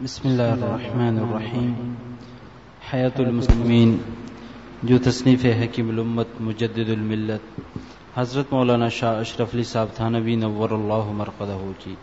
بسم اللہ الرحمن الرحیم. حیات المسلمین جو تصنیف حکیم الامت مجدد الملت حضرت مولانا شاہ اشرف علی صاحب تھانوی نور اللہ مرقدہ کی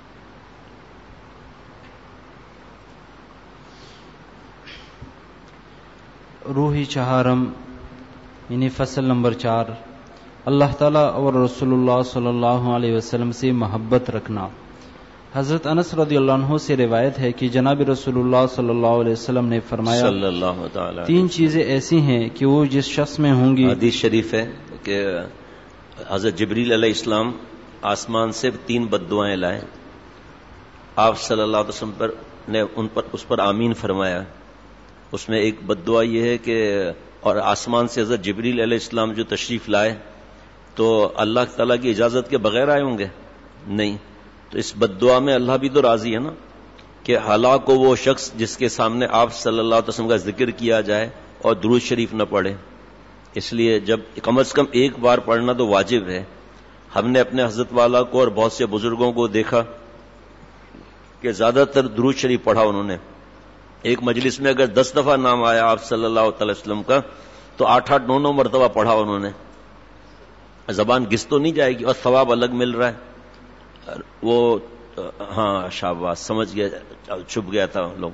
روحی چہارم یعنی فصل نمبر 4 اللہ تعالیٰ اور رسول اللہ صلی اللہ علیہ وسلم سے محبت رکھنا. حضرت انس رضی اللہ عنہ سے روایت ہے کہ جناب رسول اللہ صلی اللہ علیہ وسلم نے فرمایا تین چیزیں ایسی ہیں کہ وہ جس شخص میں ہوں گی. حدیث شریف ہے کہ حضرت جبریل علیہ السلام آسمان سے 3 بد دعائیں لائے. آپ صلی اللہ علیہ وسلم پر نے اس پر آمین فرمایا. اس میں ایک بد دعا یہ ہے کہ اور آسمان سے حضرت جبریل علیہ السلام جو تشریف لائے تو اللہ تعالیٰ کی اجازت کے بغیر آئے ہوں گے؟ نہیں. تو اس بد دعا میں اللہ بھی تو راضی ہے نا کہ ہلاک ہو وہ شخص جس کے سامنے آپ صلی اللہ علیہ وسلم کا ذکر کیا جائے اور درود شریف نہ پڑھے. اس لیے جب کم از کم ایک بار پڑھنا تو واجب ہے. ہم نے اپنے حضرت والا کو اور بہت سے بزرگوں کو دیکھا کہ زیادہ تر درود شریف پڑھا انہوں نے. ایک مجلس میں اگر 10 دفعہ نام آیا آپ صلی اللہ علیہ وسلم کا تو 8-8 9 مرتبہ پڑھا انہوں نے. زبان گس تو نہیں جائے گی اور ثواب الگ مل رہا ہے. وہ ہاں شاباش سمجھ گیا چھپ گیا تھا لوگ.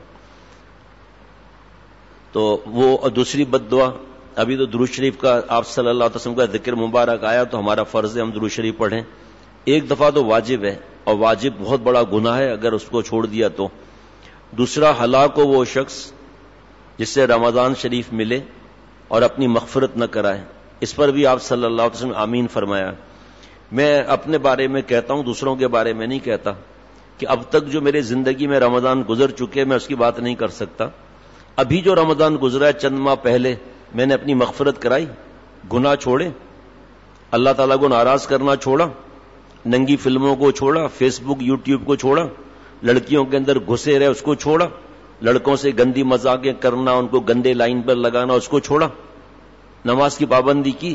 تو وہ دوسری بد دعا ابھی تو درود شریف کا آپ صلی اللہ علیہ وسلم کا ذکر مبارک آیا تو ہمارا فرض ہے ہم درود شریف پڑھیں. ایک دفعہ تو واجب ہے اور واجب بہت بڑا گناہ ہے اگر اس کو چھوڑ دیا تو. دوسرا ہلاک ہو وہ شخص جس سے رمضان شریف ملے اور اپنی مغفرت نہ کرائے. اس پر بھی آپ صلی اللہ علیہ وسلم آمین فرمایا. میں اپنے بارے میں کہتا ہوں دوسروں کے بارے میں نہیں کہتا کہ اب تک جو میرے زندگی میں رمضان گزر چکے میں اس کی بات نہیں کر سکتا. ابھی جو رمضان گزرا ہے چند ماہ پہلے میں نے اپنی مغفرت کرائی. گناہ چھوڑے, اللہ تعالیٰ کو ناراض کرنا چھوڑا, ننگی فلموں کو چھوڑا, فیس بک یوٹیوب کو چھوڑا, لڑکیوں کے اندر گھسے رہے اس کو چھوڑا, لڑکوں سے گندی مذاقیں کرنا ان کو گندے لائن پر لگانا اس کو چھوڑا, نماز کی پابندی کی.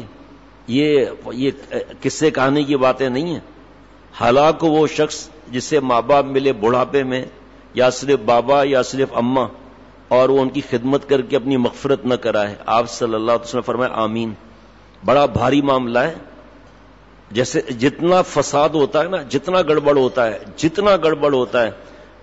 یہ قصے کہانی کی باتیں نہیں ہیں. ہلاک وہ شخص جس سے ماں باپ ملے بڑھاپے میں یا صرف بابا یا صرف اماں اور وہ ان کی خدمت کر کے اپنی مغفرت نہ کرائے. آپ صلی اللہ علیہ وسلم فرمائے آمین. بڑا بھاری معاملہ ہے. جیسے جتنا فساد ہوتا ہے نا جتنا گڑبڑ ہوتا ہے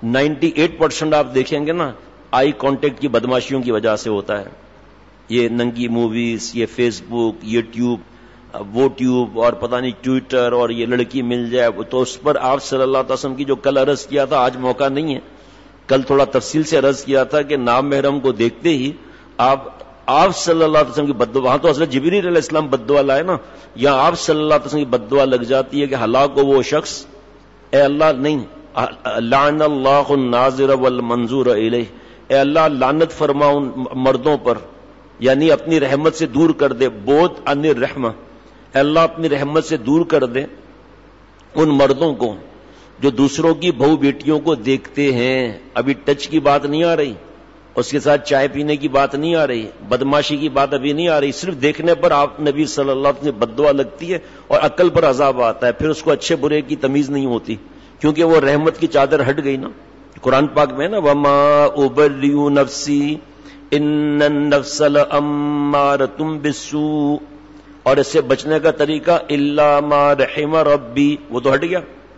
98% آپ دیکھیں گے نا آئی کانٹیکٹ کی بدماشیوں کی وجہ سے ہوتا ہے. یہ ننگی موویز, یہ فیس بک, یوٹیوب, وہ ٹیوب اور پتہ نہیں ٹویٹر اور یہ لڑکی مل جائے تو اس پر آپ صلی اللہ علیہ وسلم کی جو کل عرض کیا تھا آج موقع نہیں ہے. کل تھوڑا تفصیل سے عرض کیا تھا کہ نام محرم کو دیکھتے ہی آپ صلی اللہ علیہ وسلم کی بد دعا, وہاں تو حضرت جبریل علیہ السلام بد دعا لائے نا, یہاں آپ صلی اللہ علیہ وسلم کی بد دعا لگ جاتی ہے کہ ہلاک ہو وہ شخص. اے اللہ نہیں, لعن اللہ الناظر والمنظور الیہ, اے اللہ لعنت فرما ان مردوں پر یعنی اپنی رحمت سے دور کر دے. بہت ان الرحمہ, اے اللہ اپنی رحمت سے دور کر دے ان مردوں کو جو دوسروں کی بہو بیٹیوں کو دیکھتے ہیں. ابھی ٹچ کی بات نہیں آ رہی, اس کے ساتھ چائے پینے کی بات نہیں آ رہی, بدماشی کی بات ابھی نہیں آ رہی. صرف دیکھنے پر آپ نبی صلی اللہ علیہ وسلم بد دعا لگتی ہے اور عقل پر عذاب آتا ہے. پھر اس کو اچھے برے کی تمیز نہیں ہوتی کیونکہ وہ رحمت کی چادر ہٹ گئی نا. قرآن پاک میں نا وما ابرئ نفسی ان النفس لامارۃ بالسوء, اور اس سے بچنے کا طریقہ الا ما رحم ربی, وہ تو ہٹ گیا.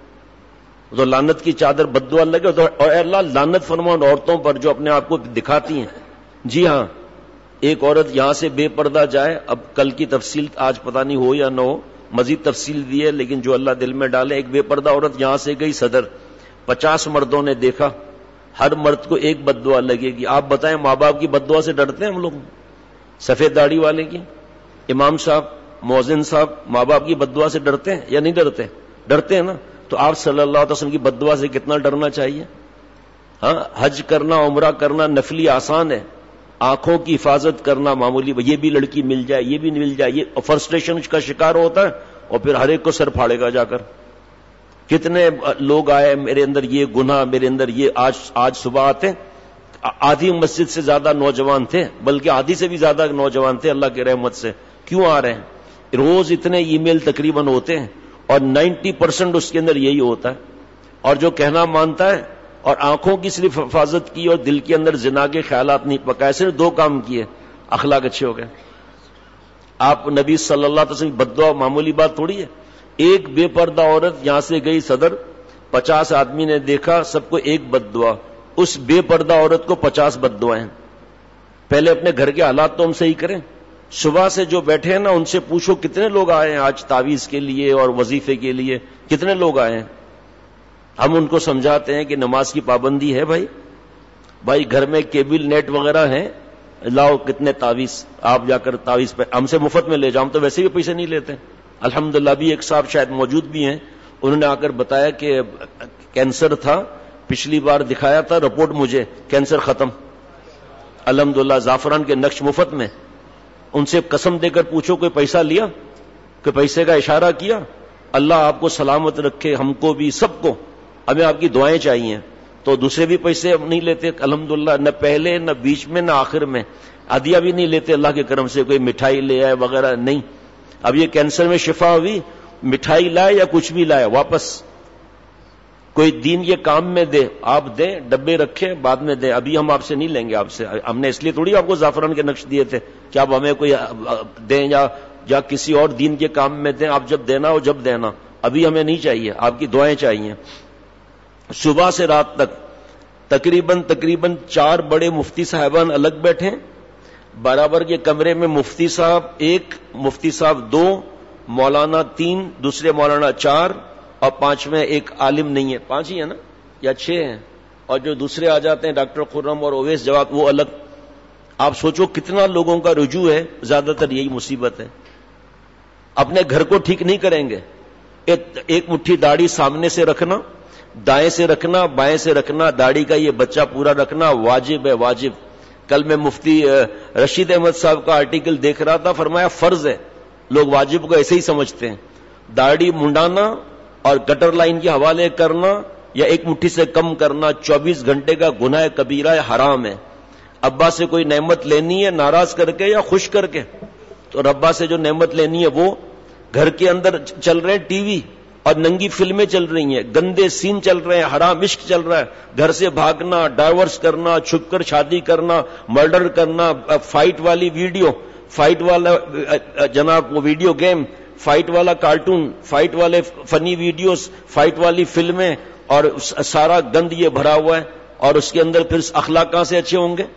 تو لعنت کی چادر بد دعا لگے اور اے اللہ لعنت فرما ان عورتوں پر جو اپنے آپ کو دکھاتی ہیں. جی ہاں, ایک عورت یہاں سے بے پردہ جائے, اب کل کی تفصیل آج پتہ نہیں ہو یا نہ ہو, مزید تفصیل دی ہے لیکن جو اللہ دل میں ڈالے. ایک بے پردہ عورت یہاں سے گئی صدر, 50 مردوں نے دیکھا, ہر مرد کو ایک بد دعا لگے گی. آپ بتائیں ماں باپ کی بد دعا سے ڈرتے ہیں ہم لوگ؟ سفید داڑھی والے کی, امام صاحب, مؤذن صاحب ماں باپ کی بد دعا سے ڈرتے ہیں یا نہیں ڈرتے؟ ڈرتے ہیں نا. تو آپ صلی اللہ علیہ وسلم کی بد دعا سے کتنا ڈرنا چاہیے. ہاں, حج کرنا عمرہ کرنا نفلی آسان ہے, آنکھوں کی حفاظت کرنا معمولی, یہ بھی لڑکی مل جائے یہ بھی مل جائے, یہ فرسٹریشن کا شکار ہوتا ہے اور پھر ہر ایک کو سر پھاڑے گا جا کر. کتنے لوگ آئے میرے اندر یہ گناہ, میرے اندر یہ, آج صبح آتے آدھی مسجد سے زیادہ نوجوان تھے, بلکہ آدھی سے بھی زیادہ نوجوان تھے اللہ کی رحمت سے. کیوں آ رہے ہیں؟ روز اتنے ای میل تقریباً ہوتے ہیں اور 90% اس کے اندر یہی ہوتا ہے. اور جو کہنا مانتا ہے اور آنکھوں کی صرف حفاظت کی اور دل کے اندر زنا کے خیالات نہیں پکائے، صرف 2 کام کیے، اخلاق اچھے ہو گئے. آپ نبی صلی اللہ علیہ وسلم بد دعا معمولی بات تھوڑی ہے. ایک بے پردہ عورت یہاں سے گئی صدر، 50 آدمی نے دیکھا، سب کو ایک بد دعا. اس بے پردہ عورت کو 50 بد دعائیں. پہلے اپنے گھر کے حالات تو ہم صحیح کریں. صبح سے جو بیٹھے ہیں نا ان سے پوچھو کتنے لوگ آئے ہیں آج تعویذ کے لیے اور وظیفے کے لیے، کتنے لوگ آئے ہیں. ہم ان کو سمجھاتے ہیں کہ نماز کی پابندی ہے. بھائی گھر میں کیبل نیٹ وغیرہ ہیں، لاؤ کتنے تعویذ، آپ جا کر تعویذ پہ ہم سے مفت میں لے جاؤ، ہم تو ویسے بھی پیسے نہیں لیتے. الحمدللہ بھی ایک صاحب شاید موجود بھی ہیں، انہوں نے آ کر بتایا کہ کینسر تھا، پچھلی بار دکھایا تھا، رپورٹ مجھے کینسر ختم الحمدللہ، زعفران کے نقش مفت میں. ان سے قسم دے کر پوچھو کوئی پیسہ لیا، کوئی پیسے کا اشارہ کیا؟ اللہ آپ کو سلامت رکھے، ہم کو بھی، سب کو. ہمیں آپ کی دعائیں چاہیے. تو دوسرے بھی پیسے نہیں لیتے الحمدللہ، نہ پہلے نہ بیچ میں نہ آخر میں. عدیہ بھی نہیں لیتے اللہ کے کرم سے، کوئی مٹھائی لے آئے وغیرہ نہیں. اب یہ کینسر میں شفا ہوئی، مٹھائی لائے یا کچھ بھی لائے واپس. کوئی دین یہ کام میں دے، آپ دیں، ڈبے رکھیں بعد میں دیں. ابھی ہم آپ سے نہیں لیں گے. آپ سے ہم نے اس لیے تھوڑی آپ کو زعفران کے نقش دیے تھے کہ آپ ہمیں کوئی دیں یا کسی اور دین کے کام میں دیں. آپ جب دینا ہو جب دینا، ابھی ہمیں نہیں چاہیے، آپ کی دعائیں چاہیے. صبح سے رات تک تقریباً 4 بڑے مفتی صاحبان الگ بیٹھے، برابر کے کمرے میں مفتی صاحب 1، مفتی صاحب 2، مولانا 3، دوسرے مولانا 4، اور 5ویں ایک عالم نہیں ہے. 5 ہی ہے نا یا 6 ہیں، اور جو دوسرے آ جاتے ہیں ڈاکٹر خرم اور اویس جواد وہ الگ. آپ سوچو کتنا لوگوں کا رجوع ہے. زیادہ تر یہی مصیبت ہے. اپنے گھر کو ٹھیک نہیں کریں گے. ایک مٹھی داڑھی سامنے سے رکھنا، دائیں سے رکھنا، بائیں سے رکھنا، داڑھی کا یہ بچہ پورا رکھنا واجب ہے، واجب. کل میں مفتی رشید احمد صاحب کا آرٹیکل دیکھ رہا تھا، فرمایا فرض ہے. لوگ واجب کو ایسے ہی سمجھتے ہیں. داڑھی منڈانا اور گٹر لائن کے حوالے کرنا یا ایک مٹھی سے کم کرنا 24 گھنٹے کا گناہ کبیرہ ہے، حرام ہے. ابا سے کوئی نعمت لینی ہے ناراض کر کے یا خوش کر کے، تو ربا سے جو نعمت لینی ہے وہ. گھر کے اندر چل رہے ہیں ٹی وی اور ننگی فلمیں چل رہی ہیں، گندے سین چل رہے ہیں، حرام عشق چل رہا ہے. گھر سے بھاگنا، ڈائیورس کرنا، چھپ کر شادی کرنا، مرڈر کرنا، فائٹ والی ویڈیو، فائٹ والا جناب وہ ویڈیو گیم، فائٹ والا کارٹون، فائٹ والے فنی ویڈیوز، فائٹ والی فلمیں، اور سارا گند یہ بھرا ہوا ہے. اور اس کے اندر پھر اخلاق کہاں سے اچھے ہوں گے؟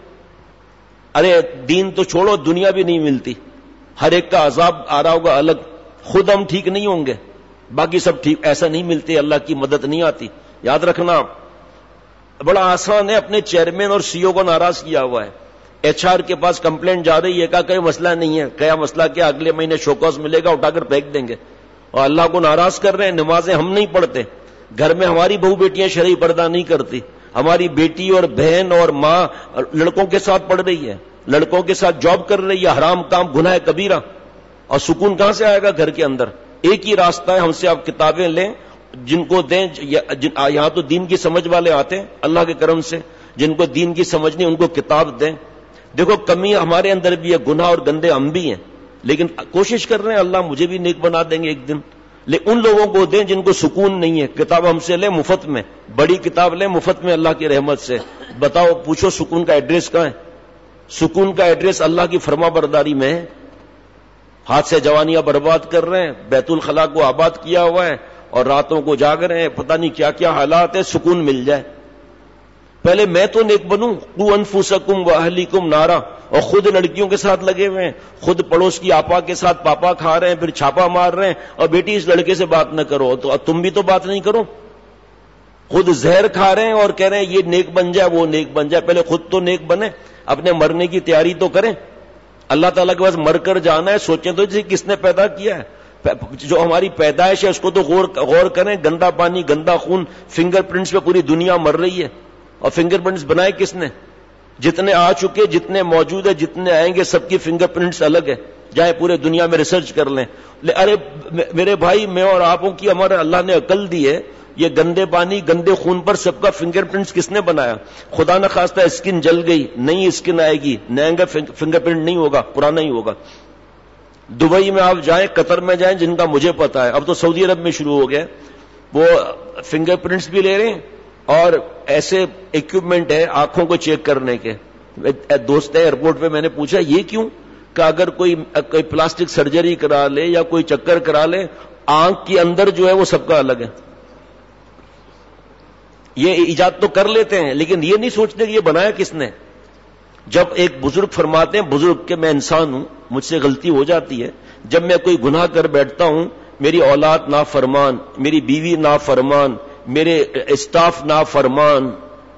ارے دین تو چھوڑو، دنیا بھی نہیں ملتی. ہر ایک کا عذاب آ رہا ہوگا الگ. خود ہم ٹھیک نہیں ہوں گے، باقی سب ٹھیک. ایسا نہیں ملتے، اللہ کی مدد نہیں آتی. یاد رکھنا بڑا آسان ہے. اپنے چیئرمین اور سی او کو ناراض کیا ہوا ہے، ایچ آر کے پاس کمپلینٹ جا رہی ہے، کہا کوئی مسئلہ نہیں ہے. کیا مسئلہ کیا؟ اگلے مہینے شوکاز ملے گا، اٹھا کر پھینک دیں گے. اور اللہ کو ناراض کر رہے ہیں. نمازیں ہم نہیں پڑھتے، گھر میں ہماری بہو بیٹیاں شرعی پردہ نہیں کرتی. ہماری بیٹی اور بہن اور ماں لڑکوں کے ساتھ پڑھ رہی ہے، لڑکوں کے ساتھ جاب کر رہی ہے، حرام کام، گناہ کبیرہ. اور سکون کہاں سے آئے گا گھر کے اندر؟ ایک ہی راستہ ہے، ہم سے آپ کتابیں لیں، جن کو دیں. یہاں تو دین کی سمجھ والے آتے ہیں اللہ کے کرم سے، جن کو دین کی سمجھ نہیں ان کو کتاب دیں. دیکھو کمی ہمارے اندر بھی ہے، گناہ اور گندے ہم بھی ہیں، لیکن کوشش کر رہے ہیں اللہ مجھے بھی نیک بنا دیں گے ایک دن. لیکن ان لوگوں کو دیں جن کو سکون نہیں ہے. کتاب ہم سے لیں مفت میں، بڑی کتاب لیں مفت میں اللہ کی رحمت سے. بتاؤ پوچھو سکون کا ایڈریس کہاں ہے؟ سکون کا ایڈریس اللہ کی فرما برداری میں ہے. ہاتھ سے جوانیاں برباد کر رہے ہیں، بیت الخلا کو آباد کیا ہوا ہے، اور راتوں کو جاگ رہے ہیں، پتہ نہیں کیا کیا حالات ہے. سکون مل جائے. پہلے میں تو نیک بنوں. قوا انفسکم واہلیکم نارا. اور خود لڑکیوں کے ساتھ لگے ہوئے ہیں، خود پڑوس کی آپا کے ساتھ پاپا کھا رہے ہیں، پھر چھاپا مار رہے ہیں، اور بیٹی اس لڑکے سے بات نہ کرو. تو تم بھی تو بات نہیں کرو. خود زہر کھا رہے ہیں اور کہہ رہے ہیں یہ نیک بن جائے وہ نیک بن جائے. پہلے خود تو نیک بنے، اپنے مرنے کی تیاری تو کریں. اللہ تعالیٰ کے پاس مر کر جانا ہے. سوچیں تو جسے کس نے پیدا کیا ہے. جو ہماری پیدائش ہے اس کو تو غور کریں. گندا پانی، گندا خون، فنگر پرنٹس پہ پوری دنیا مر رہی ہے. اور فنگر پرنٹس بنائے کس نے؟ جتنے آ چکے، جتنے موجود ہیں، جتنے آئیں گے، سب کی فنگر پرنٹس الگ ہے. جائیں پورے دنیا میں ریسرچ کر لیں. ارے میرے بھائی، میں اور آپوں کی ہمارے اللہ نے عقل دی ہے. یہ گندے پانی، گندے خون پر سب کا فنگر پرنٹس کس نے بنایا؟ خدا نہ خواستہ اسکن جل گئی، نئی اسکن آئے گی، نیا فنگر پرنٹ نہیں ہوگا، پرانا ہی ہوگا. دبئی میں آپ جائیں، قطر میں جائیں، جن کا مجھے پتا ہے، اب تو سعودی عرب میں شروع ہو گیا، وہ فنگر پرنٹس بھی لے رہے ہیں اور ایسے اکوپمنٹ ہے آنکھوں کو چیک کرنے کے. دوست ہے ایئرپورٹ پہ، میں نے پوچھا یہ کیوں؟ کہ اگر کوئی پلاسٹک سرجری کرا لے یا کوئی چکر کرا لے، آنکھ کے اندر جو ہے وہ سب کا الگ ہے. یہ ایجاد تو کر لیتے ہیں لیکن یہ نہیں سوچتے کہ یہ بنایا کس نے. جب ایک بزرگ فرماتے ہیں، بزرگ کہ میں انسان ہوں، مجھ سے غلطی ہو جاتی ہے، جب میں کوئی گناہ کر بیٹھتا ہوں، میری اولاد نافرمان، میری بیوی نافرمان، میرے اسٹاف نافرمان،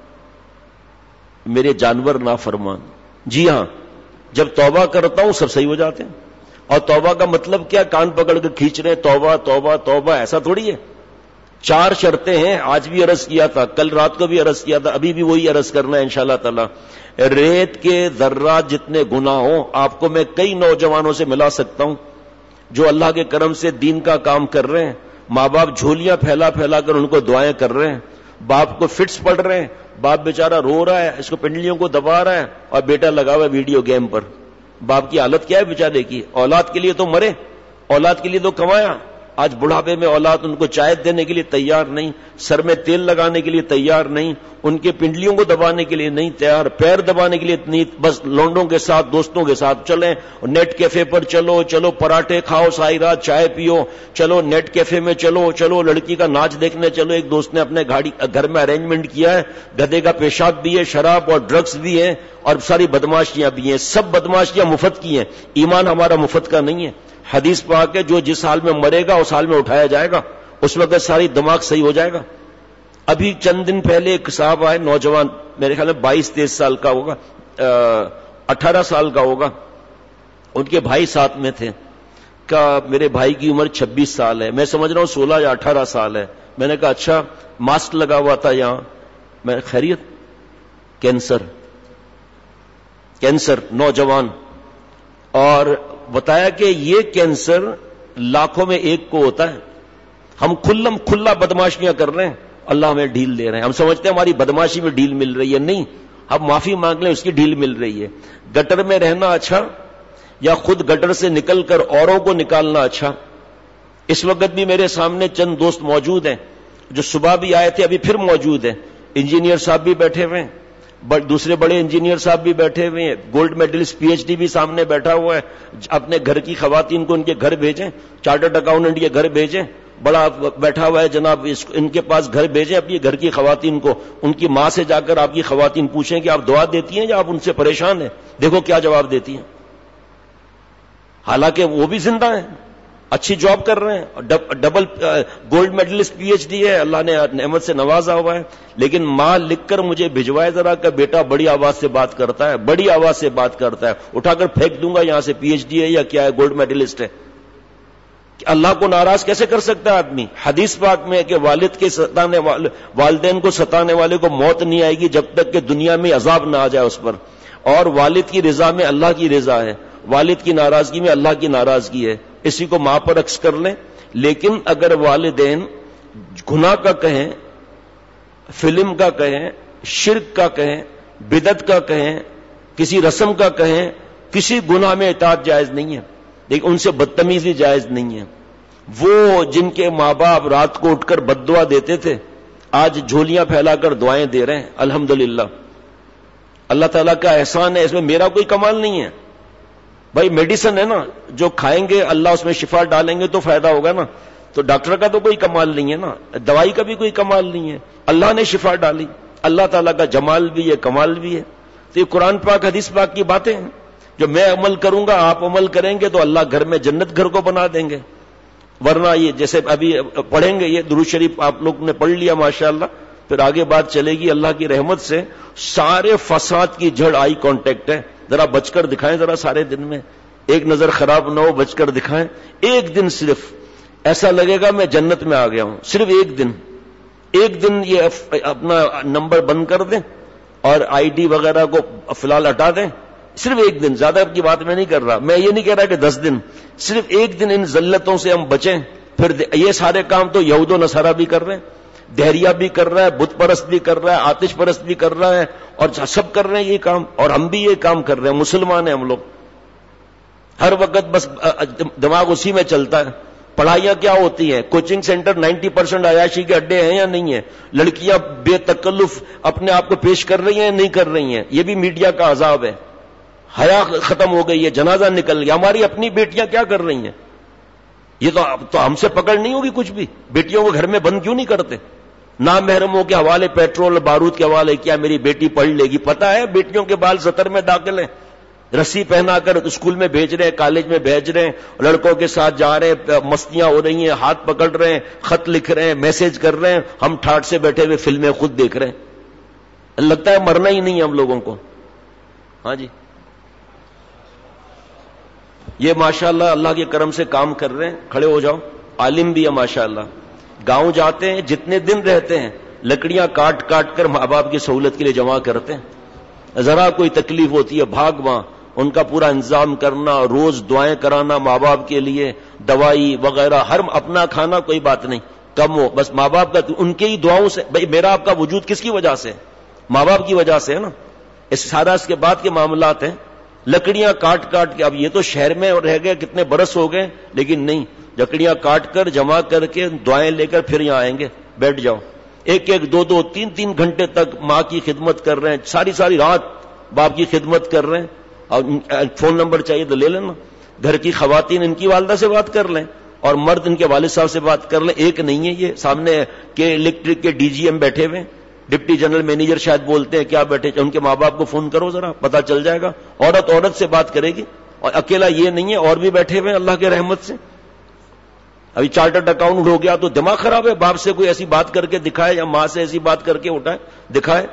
میرے جانور نافرمان. جی ہاں، جب توبہ کرتا ہوں سب صحیح ہو جاتے ہیں. اور توبہ کا مطلب کیا؟ کان پکڑ کے کھینچ رہے ہیں توبہ توبہ توبہ، ایسا تھوڑی ہے. 4 شرطیں ہیں، آج بھی عرض کیا تھا، کل رات کو بھی عرض کیا تھا، ابھی بھی وہی عرض کرنا ہے انشاءاللہ تعالی. ریت کے ذرات جتنے گناہ ہوں، آپ کو میں کئی نوجوانوں سے ملا سکتا ہوں جو اللہ کے کرم سے دین کا کام کر رہے ہیں. ماں باپ جھولیاں پھیلا پھیلا کر ان کو دعائیں کر رہے ہیں، باپ کو فٹس پڑ رہے ہیں، باپ بیچارہ رو رہا ہے، اس کو پنڈلیوں کو دبا رہا ہے، اور بیٹا لگا ہوا ہے ویڈیو گیم پر. باپ کی حالت کیا ہے بیچارے کی؟ اولاد کے لیے تو مرے، اولاد کے لیے تو کمایا، آج بڑھاپے میں اولاد ان کو چائے دینے کے لیے تیار نہیں، سر میں تیل لگانے کے لیے تیار نہیں، ان کے پنڈلیوں کو دبانے کے لیے نہیں تیار، پیر دبانے کے لیے نہیں، بس لونڈوں کے ساتھ دوستوں کے ساتھ چلیں، نیٹ کیفے پر چلو، چلو پراٹھے کھاؤ، ساری رات چائے پیو، چلو نیٹ کیفے میں چلو، چلو لڑکی کا ناچ دیکھنے چلو. ایک دوست نے اپنے گھر میں ارینجمنٹ کیا ہے، گدھے کا پیشاب بھی ہے، شراب اور ڈرگس بھی ہے، اور ساری بدماشیاں بھی ہیں. سب بدماشیاں مفت کی ہیں، ایمان ہمارا مفت کا نہیں ہے. حدیث پاک ہے جو جس حال میں مرے گا اس حال میں اٹھایا جائے گا، اس وقت ساری دماغ صحیح ہو جائے گا. ابھی چند دن پہلے ایک صاحب آئے، نوجوان، میرے خیال میں 22-23 سال کا ہوگا، 18 سال کا ہوگا، ان کے بھائی ساتھ میں تھے. کہ میرے بھائی کی عمر 26 سال ہے، میں سمجھ رہا ہوں 16 یا 18 سال ہے. میں نے کہا اچھا، ماسک لگا ہوا تھا یہاں. میں خیریت؟ کینسر نوجوان. اور بتایا کہ یہ کینسر لاکھوں میں ایک کو ہوتا ہے. ہم کھلا بدماشیاں کر رہے ہیں، اللہ ہمیں ڈھیل دے رہے ہیں. ہم سمجھتے ہیں ہماری بدماشی میں ڈھیل مل رہی ہے، نہیں، ہم معافی مانگ لیں اس کی ڈھیل مل رہی ہے. گٹر میں رہنا اچھا یا خود گٹر سے نکل کر اوروں کو نکالنا اچھا؟ اس وقت بھی میرے سامنے چند دوست موجود ہیں جو صبح بھی آئے تھے، ابھی پھر موجود ہیں. انجینئر صاحب بھی بیٹھے ہوئے ہیں، دوسرے بڑے انجینئر صاحب بھی بیٹھے ہوئے ہیں، gold medallist P H D بھی سامنے بیٹھا ہوا ہے. اپنے گھر کی خواتین کو ان کے گھر بھیجیں، چارٹرڈ اکاؤنٹنٹ کے گھر بھیجیں، بڑا بیٹھا ہوا ہے جناب، ان کے پاس گھر بھیجیں اپنی گھر کی خواتین کو. ان کی ماں سے جا کر آپ کی خواتین پوچھیں کہ آپ دعا دیتی ہیں یا آپ ان سے پریشان ہیں، دیکھو کیا جواب دیتی ہیں. حالانکہ وہ بھی زندہ ہیں، اچھی جاب کر رہے ہیں، double gold medallist P H D ہے، اللہ نے نعمت سے نوازا ہوا ہے. لیکن ماں لکھ کر مجھے بھجوائے ذرا کہ بیٹا بڑی آواز سے بات کرتا ہے، بڑی آواز سے بات کرتا ہے، اٹھا کر پھینک دوں گا یہاں سے، پی ایچ ڈی ہے یا کیا ہے، گولڈ میڈلسٹ ہے. اللہ کو ناراض کیسے کر سکتا ہے آدمی؟ حدیث پاک میں ہے کہ والدین کو ستانے والے کو موت نہیں آئے گی جب تک کہ دنیا میں عذاب نہ آ جائے اس پر. اور والد کی رضا میں اللہ کی رضا ہے، والد کی ناراضگی میں اللہ کی ناراضگی ہے. اسی کو ماں پر عکس کر لیں. لیکن اگر والدین گناہ کا کہیں، فلم کا کہیں، شرک کا کہیں، بدعت کا کہیں، کسی رسم کا کہیں، کسی گناہ میں اطاعت جائز نہیں ہے، لیکن ان سے بدتمیزی جائز نہیں ہے. وہ جن کے ماں باپ رات کو اٹھ کر بد دعا دیتے تھے، آج جھولیاں پھیلا کر دعائیں دے رہے ہیں، الحمدللہ. اللہ تعالیٰ کا احسان ہے، اس میں میرا کوئی کمال نہیں ہے. بھائی میڈیسن ہے نا، جو کھائیں گے اللہ اس میں شفا ڈالیں گے تو فائدہ ہوگا نا. تو ڈاکٹر کا تو کوئی کمال نہیں ہے نا، دوائی کا بھی کوئی کمال نہیں ہے، اللہ نے شفا ڈالی. اللہ تعالیٰ کا جمال بھی ہے، کمال بھی ہے. تو یہ قرآن پاک حدیث پاک کی باتیں ہیں جو میں عمل کروں گا، آپ عمل کریں گے تو اللہ گھر میں جنت گھر کو بنا دیں گے. ورنہ یہ جیسے ابھی پڑھیں گے، یہ درود شریف آپ لوگ نے پڑھ لیا ماشاءاللہ، پھر آگے بات چلے گی اللہ کی رحمت سے. سارے فساد کی جڑ آئی کانٹیکٹ ہے. ذرا بچ کر دکھائیں، ذرا سارے دن میں ایک نظر خراب نہ ہو، بچ کر دکھائیں. ایک دن صرف ایسا لگے گا میں جنت میں آ گیا ہوں، صرف ایک دن یہ اپنا نمبر بند کر دیں اور آئی ڈی وغیرہ کو فی الحال ہٹا دیں. صرف ایک دن، زیادہ کی بات میں نہیں کر رہا، میں یہ نہیں کہہ رہا کہ 10 دن، صرف ایک دن ان ذلتوں سے ہم بچیں. پھر یہ سارے کام تو یہود و نصارہ بھی کر رہے ہیں، دہریہ بھی کر رہا ہے، بت پرست بھی کر رہا ہے، آتش پرست بھی کر رہا ہے، اور سب کر رہے ہیں یہ کام، اور ہم بھی یہ کام کر رہے ہیں. مسلمان ہیں ہم لوگ، ہر وقت بس دماغ اسی میں چلتا ہے. پڑھائیاں کیا ہوتی ہیں؟ کوچنگ سینٹر 90% عیاشی کے اڈے ہیں یا نہیں ہیں؟ لڑکیاں بے تکلف اپنے آپ کو پیش کر رہی ہیں یا نہیں کر رہی ہیں؟ یہ بھی میڈیا کا عذاب ہے. حیا ختم ہو گئی ہے، جنازہ نکل گیا. ہماری اپنی بیٹیاں کیا کر رہی ہیں؟ یہ تو ہم سے پکڑ نہیں ہوگی کچھ بھی. بیٹیوں کو گھر میں بند کیوں نہیں کرتے؟ نامحرموں کے حوالے پیٹرول بارود کے حوالے کیا میری بیٹی پڑھ لے گی؟ پتا ہے بیٹیوں کے بال زطر میں داخل ہیں، رسی پہنا کر اسکول میں بھیج رہے ہیں، کالج میں بھیج رہے ہیں، لڑکوں کے ساتھ جا رہے ہیں، مستیاں ہو رہی ہیں، ہاتھ پکڑ رہے ہیں، خط لکھ رہے ہیں، میسج کر رہے ہیں. ہم ٹھاٹ سے بیٹھے ہوئے فلمیں خود دیکھ رہے ہیں. لگتا ہے مرنا ہی نہیں ہے ہم لوگوں کو. ہاں جی، یہ ماشاءاللہ اللہ کے کرم سے کام کر رہے ہیں. کھڑے ہو جاؤ. عالم بھی ہے ماشاءاللہ. گاؤں جاتے ہیں، جتنے دن رہتے ہیں لکڑیاں کاٹ کاٹ کر ماں باپ کی سہولت کے لیے جمع کرتے ہیں. ذرا کوئی تکلیف ہوتی ہے بھاگ وہاں، ان کا پورا انتظام کرنا، روز دعائیں کرانا ماں باپ کے لیے، دوائی وغیرہ، ہر اپنا کھانا کوئی بات نہیں کم ہو، بس ماں باپ کا ان کے ہی دعاؤں سے. بھائی میرا آپ کا وجود کس کی وجہ سے؟ ماں باپ کی وجہ سے ہے نا. اس کے بعد کے معاملات ہیں. لکڑیاں کاٹ کاٹ کے، اب یہ تو شہر میں رہ گئے کتنے برس ہو گئے، لیکن نہیں، لکڑیاں کاٹ کر جمع کر کے دعائیں لے کر پھر یہاں آئیں گے. بیٹھ جاؤ. ایک ایک دو دو تین تین گھنٹے تک ماں کی خدمت کر رہے ہیں، ساری ساری رات باپ کی خدمت کر رہے ہیں. اور فون نمبر چاہیے تو لے لینا. گھر کی خواتین ان کی والدہ سے بات کر لیں اور مرد ان کے والد صاحب سے بات کر لیں. ایک نہیں ہے یہ. سامنے کے الیکٹرک کے ڈی جی ایم بیٹھے ہوئے، ڈپٹی جنرل مینیجر شاید بولتے ہیں کیا بیٹھے، ان کے ماں باپ کو فون کرو ذرا، پتہ چل جائے گا. عورت سے بات کرے گی. اور اکیلا یہ نہیں ہے، اور بھی بیٹھے ہوئے اللہ کے رحمت سے. ابھی چارٹرڈ اکاؤنٹ ہو گیا تو دماغ خراب ہے. باپ سے کوئی ایسی بات کر کے دکھائے یا ماں سے ایسی بات کر کے اٹھائے دکھائے.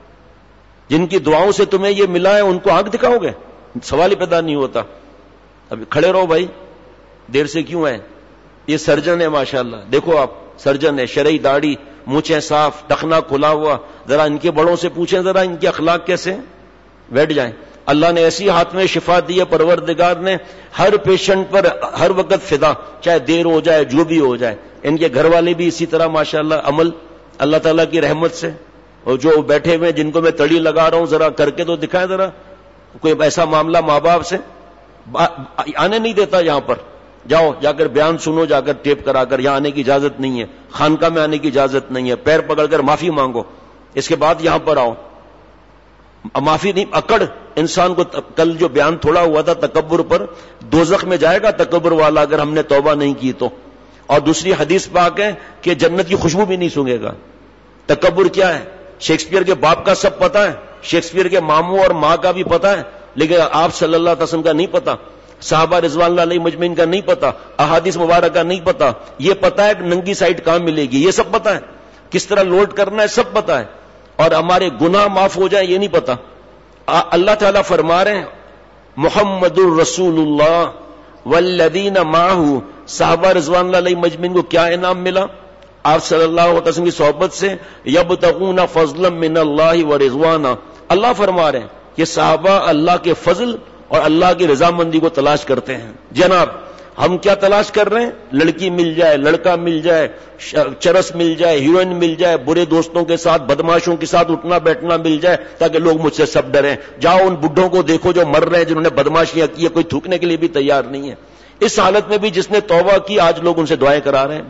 جن کی دعاؤں سے تمہیں یہ ملا ہے ان کو آنکھ دکھاؤ گے؟ سوال ہی پیدا نہیں ہوتا. ابھی کھڑے رہو بھائی، دیر سے کیوں آئے؟ یہ سرجن ہے ماشاءاللہ. دیکھو آپ سرجن ہے، شرعی داڑھی، مونچھیں صاف، ٹخنا کھلا ہوا. ذرا ان کے بڑوں سے پوچھیں ذرا ان کے اخلاق کیسے ہیں. بیٹھ جائیں. اللہ نے ایسی ہاتھ میں شفا دی ہے پروردگار نے، ہر پیشنٹ پر ہر وقت فدا، چاہے دیر ہو جائے جو بھی ہو جائے. ان کے گھر والے بھی اسی طرح ماشاءاللہ عمل اللہ تعالیٰ کی رحمت سے. اور جو بیٹھے ہوئے جن کو میں تڑی لگا رہا ہوں ذرا کر کے تو دکھائیں ذرا. کوئی ایسا معاملہ ماں باپ سے آنے نہیں دیتا یہاں پر. جاؤ جا کر بیان سنو، جا کر ٹیپ کرا کر. یہاں آنے کی اجازت نہیں ہے، خانقاہ میں آنے کی اجازت نہیں ہے. پیر پکڑ کر معافی مانگو، اس کے بعد یہاں پر آؤ. معافی نہیں، اکڑ انسان کو. کل جو بیان تھوڑا ہوا تھا تکبر پر، دوزخ میں جائے گا تکبر والا اگر ہم نے توبہ نہیں کی تو. اور دوسری حدیث پاک ہے کہ جنت کی خوشبو بھی نہیں سونگے گا. تکبر کیا ہے؟ شیکسپیئر کے باپ کا سب پتا ہے، شیکسپیئر کے ماموں اور ماں کا بھی پتا ہے، لیکن آپ صلی اللہ علیہ وسلم کا نہیں پتا، صحابہ رضوان اللہ علیہ مجمعین کا نہیں پتا، احادیث مبارکہ نہیں پتا. یہ پتا ہے کہ ننگی سائٹ کہاں ملے گی، یہ سب پتا ہے. کس طرح لوڈ کرنا ہے سب پتا ہے. اور ہمارے گناہ معاف ہو جائیں یہ نہیں پتا. اللہ تعالیٰ فرما رہے ہیں محمد الرسول اللہ والذین معہ. صحابہ رضوان اللہ علیہ مجمعین کو کیا انعام ملا؟ آپ صلی اللہ علیہ وسلم کی صحبت سے یبتغون فضلا من اللہ ورضوانا. اللہ فرما رہے ہیں کہ صحابہ اللہ کے فضل اور اللہ کی رضامندی کو تلاش کرتے ہیں. جناب ہم کیا تلاش کر رہے ہیں؟ لڑکی مل جائے، لڑکا مل جائے، چرس مل جائے، ہیروئن مل جائے، برے دوستوں کے ساتھ بدماشوں کے ساتھ اٹھنا بیٹھنا مل جائے تاکہ لوگ مجھ سے سب ڈریں. جاؤ ان بڈھوں کو دیکھو جو مر رہے ہیں، جنہوں نے بدماشیاں کی ہے، کوئی تھوکنے کے لیے بھی تیار نہیں ہے. اس حالت میں بھی جس نے توبہ کی آج لوگ ان سے دعائیں کرا رہے ہیں.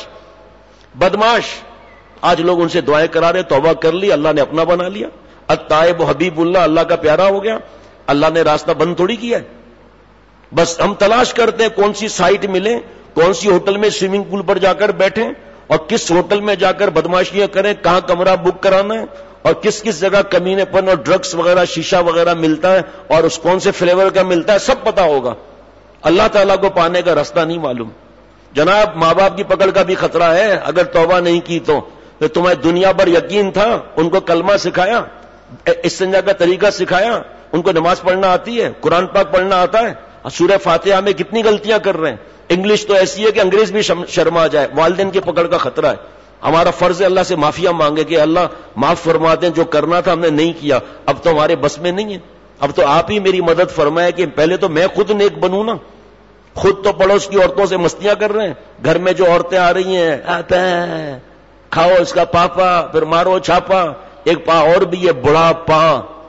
بدماش آج لوگ ان سے دعائیں کرا رہے ہیں. توبہ کر لی، اللہ نے اپنا بنا لیا. التائب حبیب اللہ، اللہ کا پیارا ہو گیا. اللہ نے راستہ بند تھوڑی کیا ہے. بس ہم تلاش کرتے ہیں کون سی سائٹ ملے، کون سی ہوٹل میں سوئمنگ پول پر جا کر بیٹھیں اور کس ہوٹل میں جا کر بدماشیاں کریں، کہاں کمرہ بک کرانا ہے اور کس کس جگہ کمینے پن اور ڈرگس وغیرہ شیشہ وغیرہ ملتا ہے اور اس کون سے فلیور کا ملتا ہے، سب پتا ہوگا. اللہ تعالیٰ کو پانے کا راستہ نہیں معلوم. جناب ماں باپ کی پکڑ کا بھی خطرہ ہے اگر توبہ نہیں کی تو. تمہیں دنیا پر یقین تھا، ان کو کلمہ سکھایا، استنجا کا طریقہ سکھایا، ان کو نماز پڑھنا آتی ہے، قرآن پاک پڑھنا آتا ہے. سورہ فاتحہ میں کتنی غلطیاں کر رہے ہیں. انگلش تو ایسی ہے کہ انگریز بھی شرما جائے. والدین کی پکڑ کا خطرہ ہے. ہمارا فرض ہے اللہ سے معافیاں مانگے کہ اللہ معاف فرما دیں، جو کرنا تھا ہم نے نہیں کیا، اب تو ہمارے بس میں نہیں ہے. اب تو آپ ہی میری مدد فرمائے کہ پہلے تو میں خود نیک بنوں نا. خود تو پڑوس کی عورتوں سے مستیاں کر رہے ہیں. گھر میں جو عورتیں آ رہی ہیں، آتا ہے کھاؤ اس کا پاپا، پھر مارو چھاپا. ایک پا اور بھی ہے بڑا پا،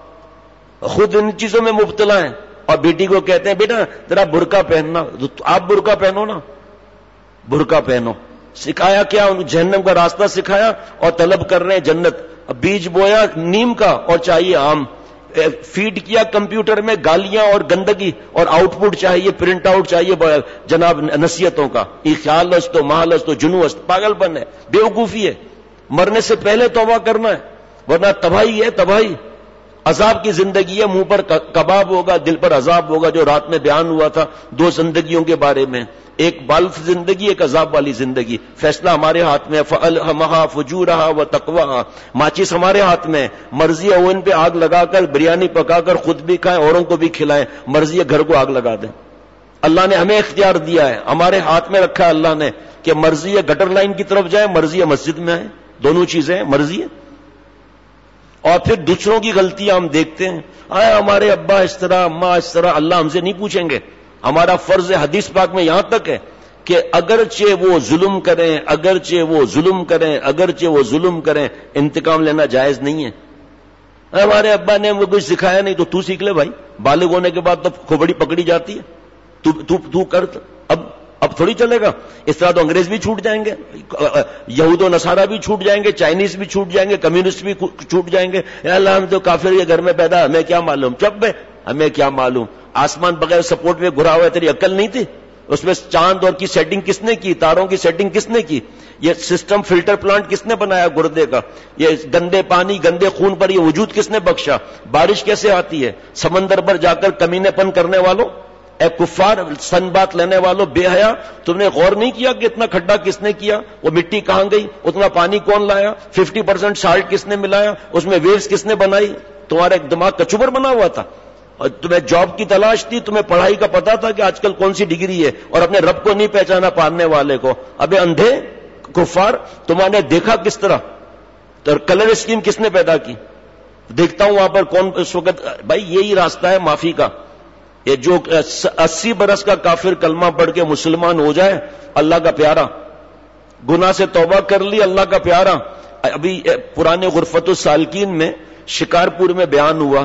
خود ان چیزوں میں مبتلا ہیں. اور بیٹی کو کہتے ہیں بیٹا ذرا برقع پہننا، آپ برقع پہنو نا. برقع پہنو. سکھایا کیا؟ ان جہنم کا راستہ سکھایا اور طلب کر رہے ہیں جنت. بیج بویا نیم کا اور چاہیے آم. فیڈ کیا کمپیوٹر میں گالیاں اور گندگی اور آؤٹ پٹ چاہیے, پرنٹ آؤٹ چاہیے جناب نصیحتوں کا. یہ خیال است تو محال است تو جنو است, پاگل پن ہے, بیوقوفی ہے. مرنے سے پہلے توبہ کرنا ہے ورنہ تباہی ہے, تباہی. عذاب کی زندگی ہے, منہ پر کباب ہوگا, دل پر عذاب ہوگا. جو رات میں بیان ہوا تھا 2 زندگیوں کے بارے میں, ایک بالف زندگی, ایک عذاب والی زندگی. فیصلہ ہمارے ہاتھ میں. فَأَلْهَمَهَا فُجُورَهَا وَتَقْوَاهَا. ماچس ہمارے ہاتھ میں. مرضی ہے اوون پہ آگ لگا کر بریانی پکا کر خود بھی کھائیں, اوروں کو بھی کھلائیں. مرضی ہے گھر کو آگ لگا دیں. اللہ نے ہمیں اختیار دیا ہے, ہمارے ہاتھ میں رکھا ہے اللہ نے کہ مرضی ہے گٹر لائن کی طرف جائیں, مرضی ہے مسجد میں آئیں. دونوں چیزیں ہیں, مرضی ہے. اور پھر دوسروں کی غلطیاں ہم دیکھتے ہیں, آئے ہمارے ابا اس طرح, اماں اس طرح. اللہ ہم سے نہیں پوچھیں گے. ہمارا فرض حدیث پاک میں یہاں تک ہے کہ اگرچہ وہ ظلم کریں, اگرچہ وہ ظلم کریں, اگرچہ وہ ظلم کریں, انتقام لینا جائز نہیں ہے. ہمارے ابا نے وہ کچھ سکھایا نہیں تو سیکھ لے بھائی. بالغ ہونے کے بعد تو کھوپڑی پکڑی جاتی ہے, تو کر. اب تھوڑی چلے گا. اس طرح تو انگریز بھی چھوٹ جائیں گے, یہود و نصارہ بھی چھوٹ جائیں گے, چائنیز بھی چھوٹ جائیں گے, کمیونسٹ بھی چھوٹ جائیں گے. اللہ ہم تو کافر کے گھر میں پیدا, ہمیں کیا معلوم. چپ ہے, ہمیں کیا معلوم. آسمان بغیر سپورٹ میں گھرا ہوا ہے, تیری عقل نہیں تھی؟ اس میں چاند اور کی سیٹنگ کس نے کی؟ تاروں کی سیٹنگ کس نے کی؟ یہ سسٹم فلٹر پلانٹ کس نے بنایا گردے کا؟ یہ گندے پانی گندے خون پر یہ وجود کس نے بخشا؟ بارش کیسے آتی ہے؟ سمندر پر جا کر کمینے پن کرنے والوں, اے کفار, سن بات لینے والوں, بے حیا, تم نے غور نہیں کیا کہ اتنا کھڈا کس نے کیا؟ وہ مٹی کہاں گئی؟ اتنا پانی کون لایا؟ 50% سالٹ کس نے ملایا؟ اس میں ویوز کس نے بنائی؟ تمہارا ایک دماغ کچوبر بنا ہوا تھا. اور تمہیں جاب کی تلاش تھی, تمہیں پڑھائی کا پتا تھا کہ آج کل کون سی ڈگری ہے, اور اپنے رب کو نہیں پہچانا پالنے والے کو. ابے اندھے کفار, تمہارے دیکھا کس طرح؟ تو کلر اسکیم کس نے پیدا کی؟ دیکھتا ہوں وہاں پر کون اس وقت. بھائی یہی راستہ ہے معافی کا. یہ جو 80 برس کا کافر کلمہ پڑھ کے مسلمان ہو جائے, اللہ کا پیارا, گناہ سے توبہ کر لی, اللہ کا پیارا. ابھی پرانے غرفت السالکین میں شکارپور میں بیان ہوا,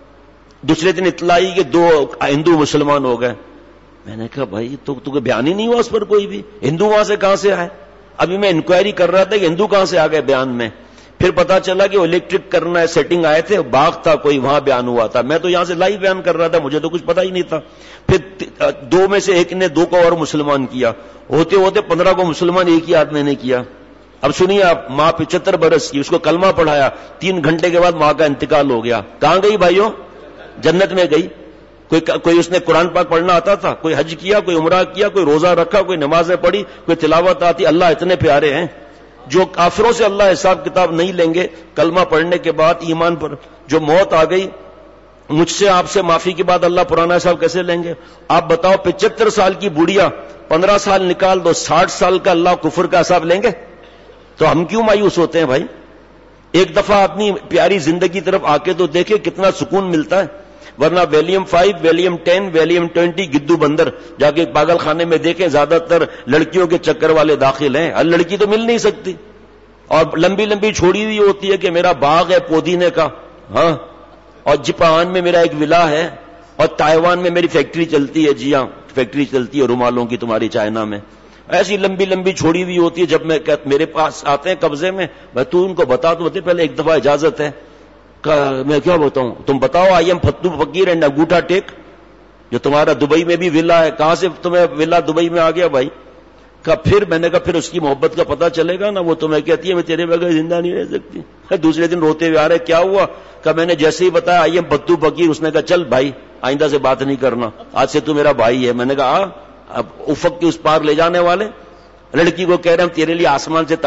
دوسرے دن اطلاع آئی کہ 2 ہندو مسلمان ہو گئے. میں نے کہا بھائی تو بیان ہی نہیں ہوا اس پر کوئی بھی, ہندو وہاں سے کہاں سے آئے؟ ابھی میں انکوائری کر رہا تھا کہ ہندو کہاں سے آ گئے بیان میں. پھر پتا چلا کہ وہ الیکٹرک کرنا ہے, سیٹنگ آئے تھے, باغ تھا کوئی, وہاں بیان ہوا تھا. میں تو یہاں سے لائیو بیان کر رہا تھا, مجھے تو کچھ پتا ہی نہیں تھا. پھر 2 میں سے ایک نے 2 کو اور مسلمان کیا, ہوتے ہوتے 15 کو مسلمان ایک ہی آدمی نے کیا. اب سنیے آپ, ماں 75 برس کی, اس کو کلمہ پڑھایا, 3 گھنٹے کے بعد ماں کا انتقال ہو گیا. کہاں گئی بھائیوں؟ جنت میں گئی. کوئی اس نے قرآن پاک پڑھنا آتا تھا؟ کوئی حج کیا, کوئی عمرہ کیا, کوئی روزہ رکھا, کوئی نمازیں پڑھی, کوئی تلاوت آتی؟ اللہ اتنے پیارے ہیں. جو کافروں سے اللہ حساب کتاب نہیں لیں گے کلمہ پڑھنے کے بعد, ایمان پر. جو موت آ گئی, مجھ سے آپ سے معافی کے بعد اللہ پرانا حساب کیسے لیں گے؟ آپ بتاؤ, 75 سال کی بوڑھیا 15 سال نکال دو, 60 سال کا اللہ کفر کا حساب لیں گے؟ تو ہم کیوں مایوس ہوتے ہیں بھائی؟ ایک دفعہ اپنی پیاری زندگی طرف آ کے تو دیکھے کتنا سکون ملتا ہے. ورنہ ویلیم 5, ویلیم 10, ویلیم 20 گدو بندر جا کے پاگل خانے میں دیکھیں, زیادہ تر لڑکیوں کے چکر والے داخل ہیں. ہر لڑکی تو مل نہیں سکتی, اور لمبی لمبی چھوڑی ہوئی ہوتی ہے کہ میرا باغ ہے پودینے کا, ہاں, اور جاپان میں میرا ایک ولا ہے, اور تائیوان میں میری فیکٹری چلتی ہے. جی ہاں, فیکٹری چلتی ہے رومالوں کی تمہاری چائنا میں. ایسی لمبی لمبی چھوڑی ہوئی ہوتی ہے. جب میں میرے پاس آتے ہیں قبضے میں, میں تو ان کو بتا تو بتے پہلے ایک دفعہ اجازت ہے. میں کیا بتاؤں, تم بتاؤ. آئی ایم فتو فقیر اینڈ انگوٹھا ٹیک. جو تمہارا دبئی میں بھی ولا ہے, کہاں سے تمہیں ولا دبئی میں آ گیا بھائی؟ پھر میں نے کہا پھر اس کی محبت کا پتہ چلے گا نا. وہ تمہیں کہتی ہے میں تیرے بغیر زندہ نہیں رہ سکتی. دوسرے دن روتے ہوئے آ رہے, کیا ہوا؟ کہ میں نے جیسے ہی بتایا آئی ایم فتو فقیر, اس نے کہا چل بھائی آئندہ سے بات نہیں کرنا, آج سے تو میرا بھائی ہے. میں نے کہا اب افق کے اس پار لے جانے والے. لڑکی کو کہہ رہے ہیں تیرے لیے آسمان سے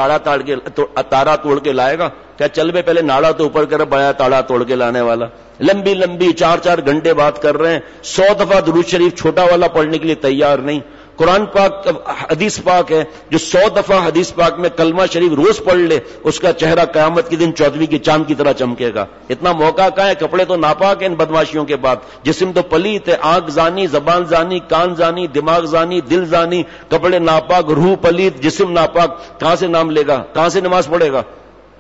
تارا توڑ کے لائے گا. کیا چل بے پہلے ناڑا تو اوپر کر, بڑا تاڑا توڑ کے لانے والا. لمبی لمبی 4 گھنٹے بات کر رہے ہیں, 100 دفعہ درود شریف چھوٹا والا پڑھنے کے لیے تیار نہیں. قرآن پاک حدیث پاک ہے, جو 100 دفعہ حدیث پاک میں کلمہ شریف روز پڑھ لے, اس کا چہرہ قیامت کے دن 14ویں کی چاند کی طرح چمکے گا. اتنا موقع کہاں ہے؟ کپڑے تو ناپاک ہیں ان بدماشیوں کے بعد, جسم تو پلیت ہے, آنکھ زانی, زبان زانی, کان زانی, دماغ زانی, دل زانی, کپڑے ناپاک, روح پلیت, جسم ناپاک. کہاں سے نام لے گا؟ کہاں سے نماز پڑھے گا؟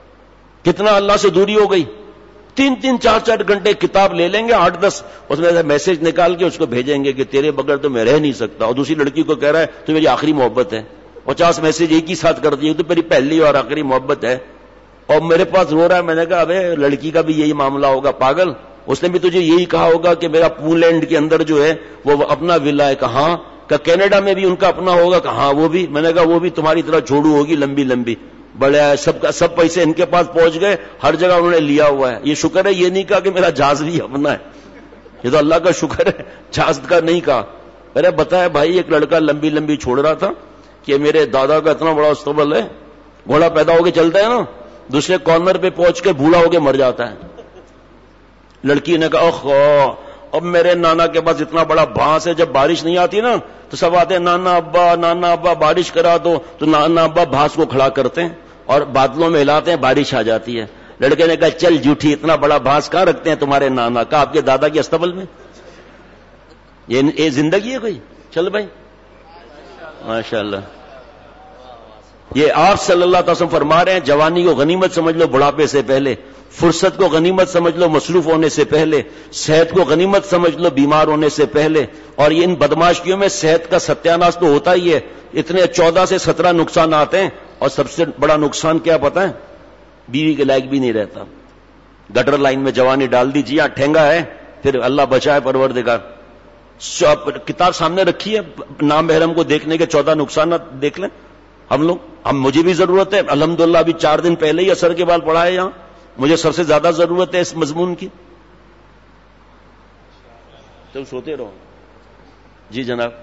کتنا اللہ سے دوری ہو گئی. 3 4 گھنٹے کتاب لے لیں گے, 8 10 اس میں سے میسج نکال کے اس کو بھیجیں گے کہ تیرے بغیر تو میں رہ نہیں سکتا, اور دوسری لڑکی کو کہہ رہا ہے تو میری آخری محبت ہے. 50 मैसेज एक ही साथ कर दिए, तो मेरी पहली और आखिरी मोहब्बत है। और मेरे पास रो रहा है। मैंने कहा अबे लड़की का भी यही मामला होगा पागल, उसने भी तुझे यही कहा होगा कि मेरा पूलैंड के अंदर जो है वो अपना विला है। कहा का कनाडा में भी उनका अपना होगा। कहा वो भी। मैंने कहा वो भी तुम्हारी तरह झोड़ू होगी लंबी लंबी। बड़ा सब पैसे इनके पास पहुंच गए, हर जगह उन्होंने लिया हुआ है। ये शुक्र है ये नहीं कहा कि मेरा जहाज भी अपना है, ये तो अल्लाह का शुक्र है, जहाज का नहीं कहा। अरे बताया भाई एक लड़का लंबी लंबी छोड़ रहा था कि मेरे दादा का इतना बड़ा अस्तबल है, घोड़ा पैदा होके चलता है ना, दूसरे कॉर्नर पे पहुंच के बूढ़ा होके मर जाता है। लड़की ने कहा ओह अब मेरे नाना के पास इतना बड़ा बांस है, जब बारिश नहीं आती ना तो सब आते हैं नाना अब्बा बारिश करा दो, तो नाना अब्बा बांस को खड़ा करते हैं और बादलों में हिलाते हैं, बारिश आ जाती है। लड़के ने कहा चल झूठी, इतना बड़ा बांस कहां रखते हैं तुम्हारे नाना का, आपके दादा के अस्तबल में। ये जिंदगी है कोई? चल भाई माशाल्लाह। ये आप सल्लल्लाहु अलैहि वसल्लम फरमा रहे हैं जवानी को गनीमत समझ लो बुढ़ापे से पहले, फुर्सत को गनीमत समझ लो मसरूफ होने से पहले, सेहत को गनीमत समझ लो बीमार होने से पहले। और ये इन बदमाशियों में सेहत का सत्यानाश तो होता ही है, इतने 14 से 17 नुकसान आते हैं। और सबसे बड़ा नुकसान क्या पता है? बीवी के लायक भी नहीं रहता। गटर लाइन में जवानी डाल दीजिए, यहां ठेंगा है, फिर अल्लाह बचाए परवरदिगार। किताब सामने रखी है, नाम महरम को देखने के 14 नुकसान देख लें हम मुझे भी जरूरत है। अल्हम्दुलिल्लाह अभी 4 दिन पहले ही असर के बाद पढ़ा है, यहां मुझे सबसे ज्यादा जरूरत है इस मजमून की। तो सोते रहो। जी जनाब।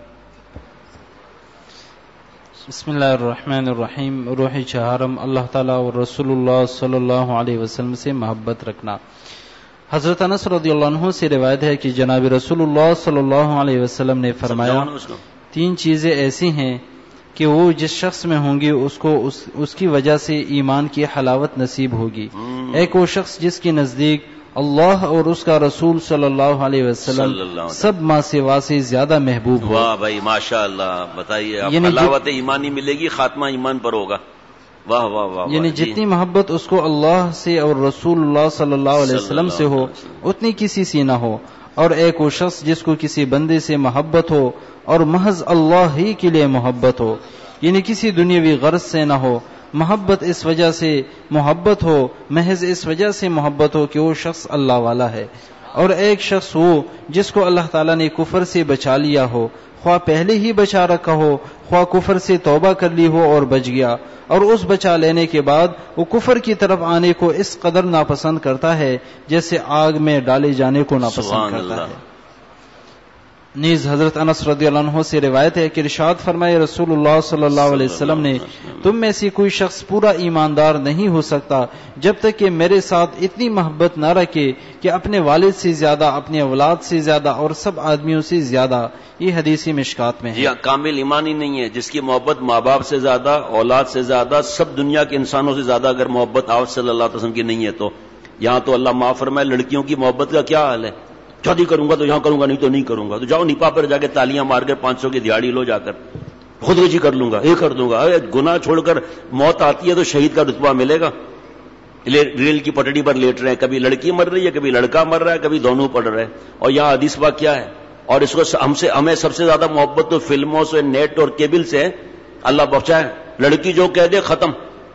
बिस्मिल्लाहिर्रहमानिर्रहीम। रूही चहारम, अल्लाह ताला और रसूलुल्लाह सल्लल्लाहु अलैहि वसल्लम से मोहब्बत रखना। हजरत अनस रदियल्लाहु अन्हु से रिवायत है कि जनाब रसूलुल्लाह सल्लल्लाहु अलैहि वसल्लम ने फरमाया 3 चीजें ऐसी हैं कि वो जिस शख्स में होंगी उसको उसकी वजह से ईमान की हलावत नसीब होगी। एक वो शख्स जिसके नजदीक अल्लाह और उसका रसूल सल्लल्लाहु अलैहि वसल्लम सब माँ सिवा से ज्यादा महबूब हो। वाह भाई माशाअल्लाह। बताइए आप, हलावत ईमानी मिलेगी, खात्मा ईमान पर होगा। वाह वाह वाह। यानी जितनी मोहब्बत उसको अल्लाह से और रसूलुल्लाह सल्लल्लाहु अलैहि वसल्लम से हो उतनी किसी से ना हो। और एक वो शख्स जिसको किसी बंदे से मोहब्बत हो और महज अल्लाह ही के लिए मोहब्बत हो, यानी किसी दुनियावी गर्ज से ना हो। मोहब्बत इस वजह से मोहब्बत हो, महज इस वजह से मोहब्बत हो कि वो शख्स अल्लाह वाला है। और एक शख्स हो जिसको अल्लाह ताला ने कुफर से बचा लिया हो, ख्वाह पहले ही बचा रखा हो, ख्वाह कुफर से तौबा कर ली हो और बच गया, और उस बचा लेने के बाद वो कुफर की तरफ आने को इस कदर नापसंद करता है जैसे आग में डाले जाने को नापसंद करता है। नीज हजरत अनस रदियल्लाहु अन्हु से रिवायत है कि इरशाद फरमाए रसूलुल्लाह सल्लल्लाहु अलैहि वसल्लम ने, तुम में से कोई शख्स पूरा ईमानदार नहीं हो सकता जब तक कि मेरे साथ इतनी मोहब्बत न रखे कि अपने वालिद से ज्यादा, अपने औलाद से ज्यादा और सब आदमियों से ज्यादा। ये हदीसी मिशकात में है। जी कामिल ईमान ही नहीं है जिसकी मोहब्बत माँ बाप से ज्यादा, औलाद से ज्यादा, सब दुनिया के इंसानों से ज्यादा अगर मोहब्बत आप सल्लल्लाहु अलैहि वसल्लम की नहीं है तो यहां तो अल्लाह माफ फरमाए। लड़कियों की मोहब्बत का क्या हाल है? शादी करूंगा तो यहां करूंगा, नहीं तो नहीं करूंगा। तो जाओ निपा पर जाके तालियां मारकर 500 की दिहाड़ी लो, जाकर खुदकुशी कर लूंगा, ये कर दूंगा। अरे गुनाह छोड़कर मौत आती है तो शहीद का रुतबा मिलेगा। रेल की पटड़ी पर लेट रहे हैं, कभी लड़की मर रही है, कभी लड़का मर रहा है, कभी दोनों पड़ रहे हैं। और यहां हदीस बा क्या है? और इसको हमें सबसे ज्यादा मोहब्बत तो फिल्मों से, नेट और केबल से है। अल्लाह बचाए, लड़की जो कह दे खत्म,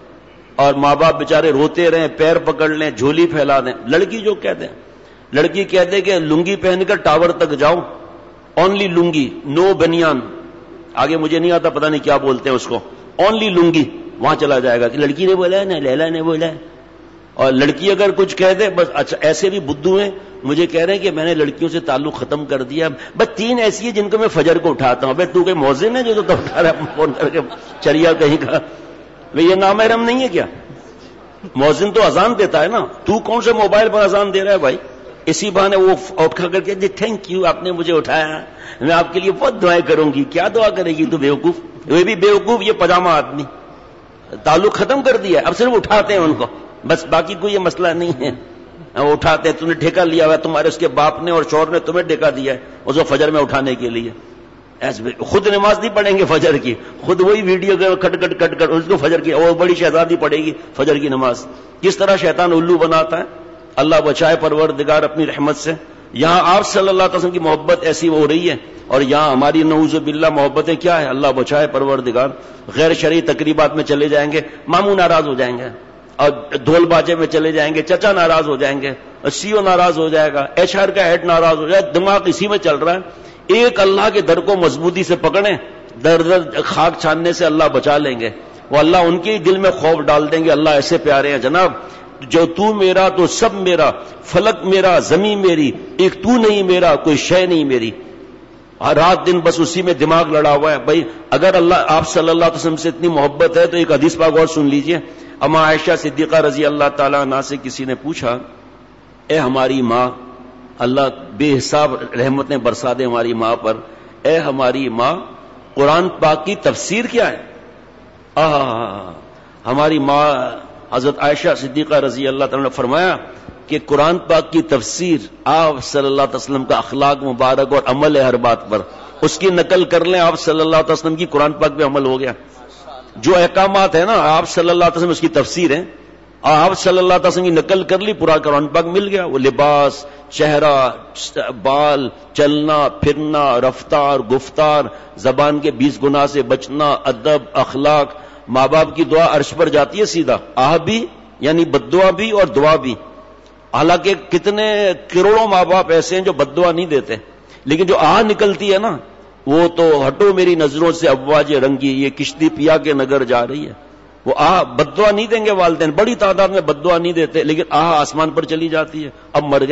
और माँ बाप बेचारे रोते रहे, पैर पकड़ लें, झोली फैला दें। लड़की जो कह दे, लड़की कह दे कि लुंगी पहनकर टावर तक जाओ, ओनली लुंगी, नो बनियान, आगे मुझे नहीं आता, पता नहीं क्या बोलते हैं उसको, ओनली लुंगी, वहां चला जाएगा कि लड़की ने बोला है ना, लैला ने बोला है। और लड़की अगर कुछ कह दे बस, अच्छा ऐसे भी बुद्धू हैं, मुझे कह रहे हैं कि मैंने लड़कियों से ताल्लुक खत्म कर दिया। बस 3 ऐसी है जिनको मैं फजर को उठाता हूं। भाई तू कोई मौजिन है जो तो उठा रहा है फोन करके, चरिया कहीं का? भाई ये नामहरम नहीं है क्या? मौजिन तो अजान देता है ना, तू कौन से मोबाइल पर अजान दे रहा है भाई? इसी बहाने वो उठा करके जी थैंक यू, आपने मुझे उठाया, मैं आपके लिए बहुत दुआएं करूंगी। क्या दुआ करेगी तू बेवकूफ? वे भी बेवकूफ, ये पजामा आदमी। ताल्लुक खत्म कर दिया, अब सिर्फ उठाते हैं उनको, बस बाकी कोई ये मसला नहीं है। उठाते हैं, तुमने ठेका लिया हुआ, तुम्हारे उसके बाप ने और शौहर ने तुम्हें ठेका दिया है उसको फजर में उठाने के लिए। खुद नमाज नहीं पढ़ेंगे फजर की, खुद वही video cut cut cut cut उसको फजर की, और बड़ी शहजादी पढ़ेगी फजर की नमाज। किस तरह शैतान उल्लू बनाता है, अल्लाह बचाए परवरदिगार अपनी रहमत से। यहां आप सल्लल्लाहु अलैहि वसल्लम की मोहब्बत ऐसी हो रही है اور یہاں ہماری نعوذ باللہ محبتیں کیا ہے؟ اللہ بچائے پروردگار، غیر شرعی تقریبات میں چلے جائیں گے، ماموں ناراض ہو جائیں گے، اور ڈھول باجے میں چلے جائیں گے، چچا ناراض ہو جائیں گے، CEO ناراض ہو جائے گا، HR کا ہیڈ ناراض ہو جائے، دماغ اسی میں چل رہا ہے۔ ایک اللہ کے در کو مضبوطی سے پکڑیں، در خاک چھاننے سے اللہ بچا لیں گے، وہ اللہ ان کے دل میں خوف ڈال دیں گے۔ اللہ ایسے پیارے ہیں جناب، جو تو میرا تو سب میرا، فلک میرا زمین میری، ایک تو نہیں میرا کوئی شے نہیں میری۔ رات دن بس اسی میں دماغ لڑا ہوا ہے۔ بھائی اگر اللہ آپ صلی اللہ علیہ وسلم سے اتنی محبت ہے تو ایک حدیث پاک اور سن لیجئے۔ اما عائشہ صدیقہ رضی اللہ تعالیٰ عنہا سے کسی نے پوچھا، اے ہماری ماں، اللہ بے حساب رحمتیں برسا دے ہماری ماں پر، اے ہماری ماں قرآن پاک کی تفسیر کیا ہے؟ ہماری ماں حضرت عائشہ صدیقہ رضی اللہ تعالیٰ نے فرمایا کہ قرآن پاک کی تفسیر آپ صلی اللہ علیہ وسلم کا اخلاق مبارک اور عمل ہے ہر بات پر، اس کی نقل کر لیں آپ صلی اللہ علیہ وسلم کی، قرآن پاک پہ عمل ہو گیا۔ جو احکامات ہیں نا آپ صلی اللہ علیہ وسلم اس کی تفسیر ہے، آپ صلی اللہ علیہ وسلم کی نقل کر لی، پورا قرآن پاک مل گیا۔ وہ لباس، چہرہ، بال، چلنا پھرنا، رفتار، گفتار، زبان کے 20 گناہ سے بچنا، ادب، اخلاق، ماں باپ کی دعا عرش پر جاتی ہے سیدھا، بھی یعنی بد دعا بھی اور دعا بھی۔ حالانکہ کتنے کروڑوں ماں باپ ایسے ہیں جو بد دعا نہیں دیتے، لیکن جو نکلتی ہے نا وہ تو ہٹو میری نظروں سے افواج رنگی، یہ کشتی پیا کے نگر جا رہی ہے۔ وہ بد دعا نہیں دیں گے والدین، بڑی تعداد میں بد دعا نہیں دیتے، لیکن آسمان پر چلی جاتی ہے۔ اب مر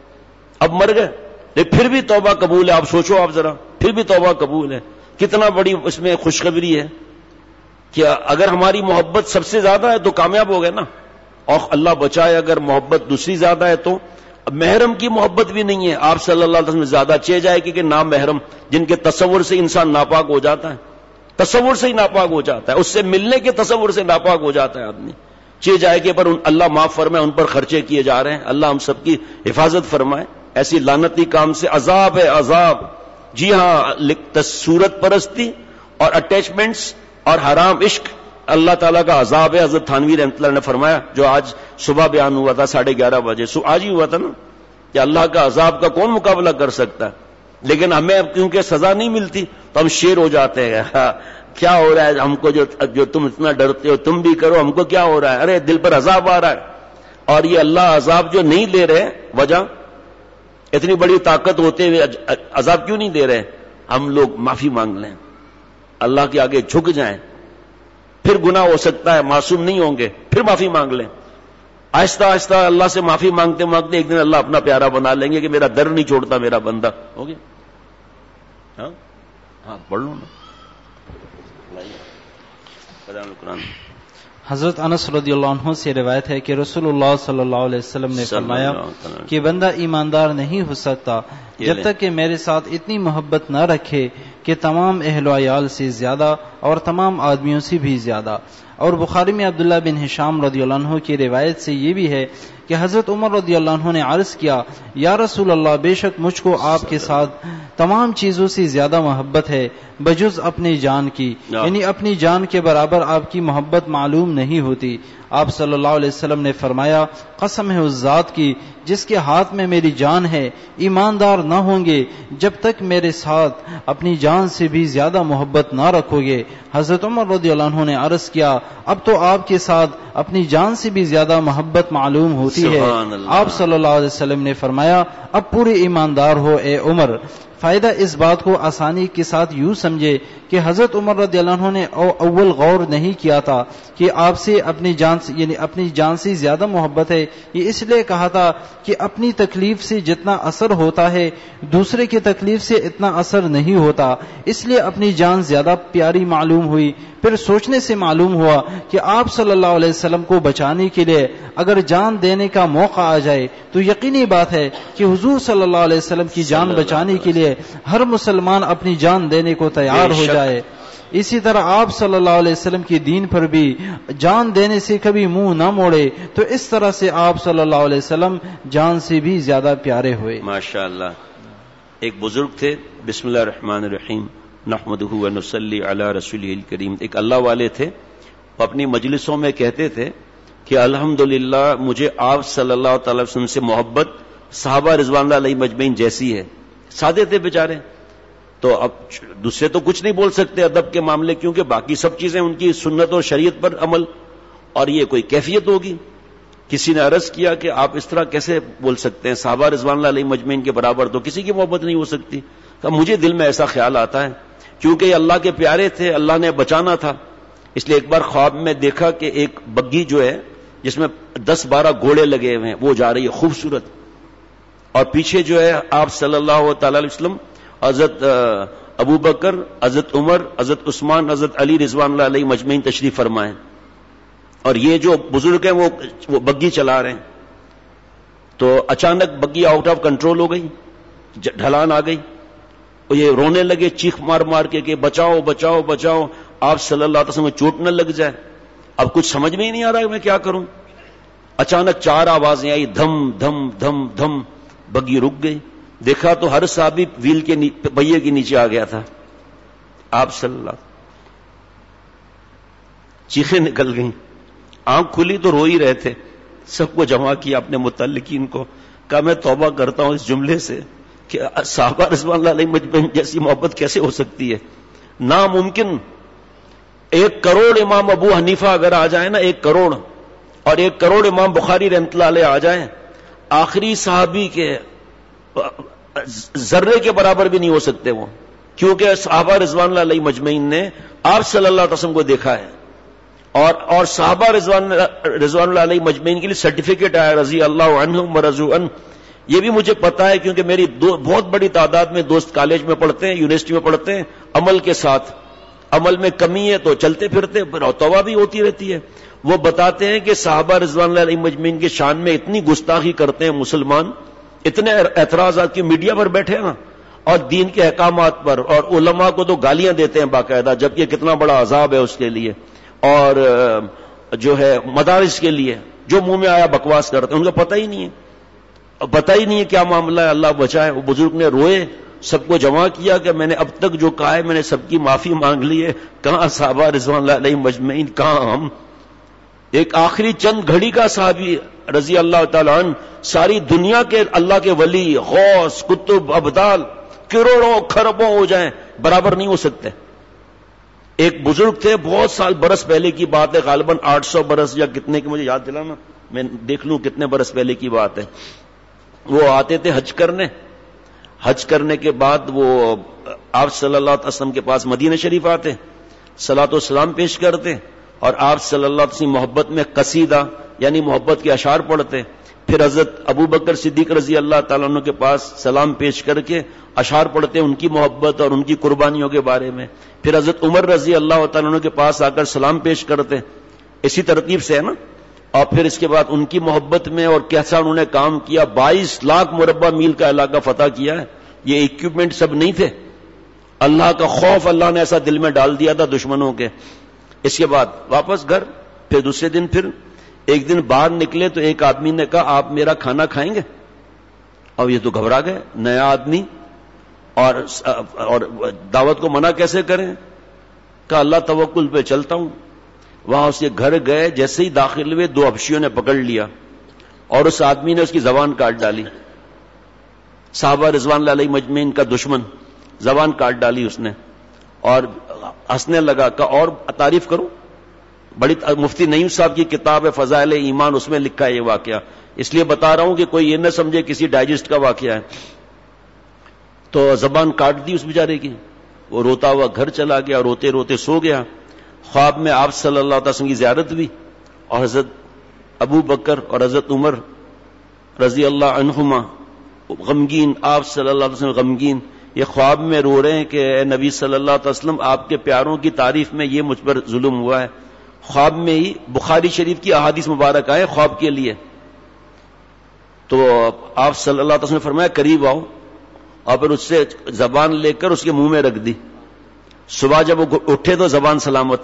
گئے لیکن پھر بھی توبہ قبول ہے۔ آپ سوچو، آپ ذرا، پھر بھی توبہ قبول ہے۔ کتنا بڑی اس میں خوشخبری ہے کہ اگر ہماری محبت سب سے زیادہ ہے تو کامیاب ہو گئے نا، اور اللہ بچائے اگر محبت دوسری زیادہ ہے تو محرم کی محبت بھی نہیں ہے آپ صلی اللہ علیہ وسلم زیادہ چہ جائے کہ نام محرم، جن کے تصور سے انسان ناپاک ہو جاتا ہے، تصور سے ہی ناپاک ہو جاتا ہے، اس سے ملنے کے تصور سے ناپاک ہو جاتا ہے آدمی، چہ جائے کہ پر اللہ معاف فرمائے، ان پر خرچے کیے جا رہے ہیں، اللہ ہم سب کی حفاظت فرمائے ایسی لعنتی کام سے۔ عذاب ہے عذاب، جی ہاں، صورت پرستی اور اٹیچمنٹس اور حرام عشق اللہ تعالیٰ کا عذاب ہے۔ حضرت تھانوی رحمۃ اللہ نے فرمایا، جو آج صبح بیان ہوا تھا 11:30 بجے، آج ہی ہوا تھا نا، کہ اللہ کا عذاب کا کون مقابلہ کر سکتا ہے، لیکن ہمیں کیونکہ سزا نہیں ملتی تو ہم شیر ہو جاتے ہیں۔ کیا ہو رہا ہے ہم کو، جو تم اتنا ڈرتے ہو تم بھی کرو، ہم کو کیا ہو رہا ہے؟ ارے دل پر عذاب آ رہا ہے۔ اور یہ اللہ عذاب جو نہیں دے رہے، وجہ اتنی بڑی طاقت ہوتے ہوئے عذاب کیوں نہیں دے رہے؟ ہم لوگ معافی مانگ لیں، اللہ کے آگے جھک جائیں، پھر گناہ ہو سکتا ہے، معصوم نہیں ہوں گے، پھر معافی مانگ لیں۔ آہستہ آہستہ اللہ سے معافی مانگتے مانگتے ایک دن اللہ اپنا پیارا بنا لیں گے کہ میرا در نہیں چھوڑتا میرا بندہ۔ ہو گیا؟ ہاں پڑھ لو نا۔ قرآن حضرت انس رضی اللہ عنہ سے روایت ہے کہ رسول اللہ صلی اللہ علیہ وسلم نے فرمایا کہ بندہ ایماندار نہیں ہو سکتا جب تک کہ میرے ساتھ اتنی محبت نہ رکھے کہ تمام اہل و عیال سے زیادہ اور تمام آدمیوں سے بھی زیادہ۔ اور بخاری میں عبداللہ بن ہشام رضی اللہ عنہ کی روایت سے یہ بھی ہے کہ حضرت عمر رضی اللہ عنہ نے عرض کیا، یا رسول اللہ، بے شک مجھ کو آپ کے ساتھ تمام چیزوں سے زیادہ محبت ہے بجز اپنی جان کی، یعنی اپنی جان کے برابر آپ کی محبت معلوم نہیں ہوتی۔ آپ صلی اللہ علیہ وسلم نے فرمایا، قسم ہے اس ذات کی جس کے ہاتھ میں میری جان ہے، ایماندار نہ ہوں گے جب تک میرے ساتھ اپنی جان سے بھی زیادہ محبت نہ رکھو گے۔ حضرت عمر رضی اللہ عنہ نے عرض کیا، اب تو آپ کے ساتھ اپنی جان سے بھی زیادہ محبت معلوم ہوتی ہے۔ آپ صلی اللہ علیہ وسلم نے فرمایا، اب پورے ایماندار ہو اے عمر۔ فائدہ اس بات کو آسانی کے ساتھ یوں سمجھے کہ حضرت عمر رضی اللہ عنہ نے اول غور نہیں کیا تھا کہ آپ سے اپنی جان سے، یعنی اپنی جان سے زیادہ محبت ہے، یہ اس لیے کہا تھا کہ اپنی تکلیف سے جتنا اثر ہوتا ہے دوسرے کی تکلیف سے اتنا اثر نہیں ہوتا، اس لیے اپنی جان زیادہ پیاری معلوم ہوئی۔ پھر سوچنے سے معلوم ہوا کہ آپ صلی اللہ علیہ وسلم کو بچانے کے لیے اگر جان دینے کا موقع آ جائے تو یقینی بات ہے کہ حضور صلی اللہ علیہ وسلم کی جان بچانے کے لیے ہر مسلمان اپنی جان دینے کو تیار ہو جائے۔ اسی طرح آپ صلی اللہ علیہ وسلم کی دین پر بھی جان دینے سے کبھی منہ نہ موڑے، تو اس طرح سے آپ صلی اللہ علیہ وسلم جان سے بھی زیادہ پیارے ہوئے۔ ماشاءاللہ۔ ایک بزرگ تھے، بسم اللہ الرحمن الرحیم، نحمدہ و نصلی علی رسولہ الکریم، ایک اللہ والے تھے، وہ اپنی مجلسوں میں کہتے تھے کہ الحمدللہ مجھے آپ صلی اللہ تعالی وسلم سے محبت صحابہ رضوان اللہ علیہ مجمعین جیسی ہے۔ سادے تھے بیچارے، تو اب دوسرے تو کچھ نہیں بول سکتے ادب کے معاملے، کیونکہ باقی سب چیزیں ان کی سنت اور شریعت پر عمل، اور یہ کوئی کیفیت ہوگی. کسی نے عرض کیا کہ آپ اس طرح کیسے بول سکتے ہیں، صحابہ رضوان اللہ علیہ مجمعین کے برابر تو کسی کی محبت نہیں ہو سکتی. کہ مجھے دل میں ایسا خیال آتا ہے کیونکہ یہ اللہ کے پیارے تھے، اللہ نے بچانا تھا، اس لیے ایک بار خواب میں دیکھا کہ ایک بگھی جو ہے جس میں 10-12 گھوڑے لگے ہوئے ہیں وہ جا رہی ہے خوبصورت، اور پیچھے جو ہے آپ صلی اللہ تعالی علیہ وسلم، حضرت ابو بکر، حضرت عمر، حضرت عثمان، حضرت علی رضوان اللہ علیہ مجمعین تشریف فرمائے، اور یہ جو بزرگ ہیں وہ بگھی چلا رہے ہیں. تو اچانک بگھی آؤٹ آف کنٹرول ہو گئی، ڈھلان آ گئی، اور یہ رونے لگے چیخ مار مار کے کہ بچاؤ بچاؤ بچاؤ، آپ صلی اللہ علیہ وسلم چوٹ نہ لگ جائے. اب کچھ سمجھ میں ہی نہیں آ رہا ہے میں کیا کروں. اچانک 4 آوازیں آئی، دھم دھم دھم دھم، بگھی رک گئی. دیکھا تو ہر صحابی ویل کے پہیے کے نیچے آ گیا تھا. آپ صلی اللہ، چیخیں نکل گئیں، آنکھ کھلی تو رو ہی رہے تھے. سب کو جمع کیا اپنے متعلقین کو، کہا میں توبہ کرتا ہوں اس جملے سے کہ صحابہ رضوان اللہ علیہ مجمعین جیسی محبت کیسے ہو سکتی ہے، ناممکن. 1 کروڑ امام ابو حنیفہ اگر آ جائیں نا، 1 کروڑ، اور 1 کروڑ امام بخاری رحمۃ اللہ علیہ آ جائیں، آخری صحابی کے ذرے کے برابر بھی نہیں ہو سکتے وہ، کیونکہ صحابہ رضوان اللہ علیہ مجمعین نے آپ صلی اللہ علیہ وسلم کو دیکھا ہے، اور صحابہ رضوان اللہ علیہ مجمعین کے لیے سرٹیفکیٹ آیا رضی اللہ عنہم ورضوا عنہ. یہ بھی مجھے پتا ہے کیونکہ میری بہت بڑی تعداد میں دوست کالج میں پڑھتے ہیں، یونیورسٹی میں پڑھتے ہیں، عمل کے ساتھ، عمل میں کمی ہے تو چلتے پھرتے توبہ بھی ہوتی رہتی ہے. وہ بتاتے ہیں کہ صحابہ رضوان اللہ علیہ مجمعین کے شان میں اتنی گستاخی کرتے ہیں مسلمان، اتنے اعتراضات کی میڈیا پر بیٹھے ہیں اور دین کے احکامات پر، اور علماء کو تو گالیاں دیتے ہیں باقاعدہ، جبکہ کتنا بڑا عذاب ہے اس کے لیے، اور جو ہے مدارس کے لیے جو منہ میں آیا بکواس کرتے ہیں، ان کو پتہ ہی نہیں ہے، پتہ ہی نہیں ہے کیا معاملہ ہے. اللہ بچائے. وہ بزرگ نے روئے، سب کو جمع کیا کہ میں نے اب تک جو کہا ہے میں نے سب کی معافی مانگ لی ہے، کہاں صحابہ رضوان اللہ علیہ مجمعین، کہاں ہم. ایک آخری چند گھڑی کا صحابی رضی اللہ تعالی عنہ، ساری دنیا کے اللہ کے ولی، غوث، کتب، ابدال کروڑوں کھربوں ہو جائیں برابر نہیں ہو سکتے. ایک بزرگ تھے، بہت سال برس پہلے کی بات ہے، غالباً 800 برس یا کتنے کی، مجھے یاد دلانا میں دیکھ لوں کتنے برس پہلے کی بات ہے. وہ آتے تھے حج کرنے کے بعد وہ آپ صلی اللہ علیہ وسلم کے پاس مدینہ شریف آتے، صلاۃ و سلام پیش کرتے، اور آپ صلی اللہ علیہ وسلم محبت میں قصیدہ یعنی محبت کے اشعار پڑھتے. پھر حضرت ابو بکر صدیق رضی اللہ تعالیٰ عنہ کے پاس سلام پیش کر کے اشعار پڑھتے ان کی محبت اور ان کی قربانیوں کے بارے میں. پھر حضرت عمر رضی اللہ تعالیٰ عنہ کے پاس آ کر سلام پیش کرتے، اسی ترتیب سے ہے نا. اور پھر اس کے بعد ان کی محبت میں اور کیسا انہوں نے کام کیا، 22 لاکھ مربع میل کا علاقہ فتح کیا ہے. یہ اکوپمنٹ سب نہیں تھے، اللہ کا خوف اللہ نے ایسا دل میں ڈال دیا تھا دشمنوں کے. اس کے بعد واپس گھر. پھر دوسرے دن پھر ایک دن باہر نکلے تو ایک آدمی نے کہا آپ میرا کھانا کھائیں گے؟ اور یہ تو گھبرا گئے، نیا آدمی، اور دعوت کو منع کیسے کریں؟ کہا اللہ توکل پہ چلتا ہوں. وہاں اس کے گھر گئے، جیسے ہی داخل ہوئے 2 حبشیوں نے پکڑ لیا اور اس آدمی نے اس کی زبان کاٹ ڈالی. صحابہ رضوان اللہ علیہ مجمعین کا دشمن، زبان کاٹ ڈالی اس نے، اور ہنسنے لگا. کہا اور تعریف کروں؟ بڑی مفتی نعیم صاحب کی کتاب ہے فضائل ایمان، اس میں لکھا ہے یہ واقعہ، اس لیے بتا رہا ہوں کہ کوئی یہ نہ سمجھے کسی ڈائجسٹ کا واقعہ ہے. تو زبان کاٹ دی اس بیچارے کی. وہ روتا ہوا گھر چلا گیا، روتے روتے سو گیا. خواب میں آپ صلی اللہ علیہ وسلم کی زیارت ہوئی، اور حضرت ابو بکر اور حضرت عمر رضی اللہ عنہما غمگین، آپ صلی اللہ علیہ وسلم غمگین، یہ خواب میں رو رہے ہیں کہ اے نبی صلی اللہ علیہ وسلم آپ کے پیاروں کی تعریف میں یہ مجھ پر ظلم ہوا ہے. خواب میں ہی بخاری شریف کی احادیث مبارک آئے خواب کے لیے. تو آپ صلی اللہ علیہ وسلم نے فرمایا قریب آؤ، اور پھر اس سے زبان لے کر اس کے منہ میں رکھ دی. صبح جب وہ اٹھے تو زبان سلامت.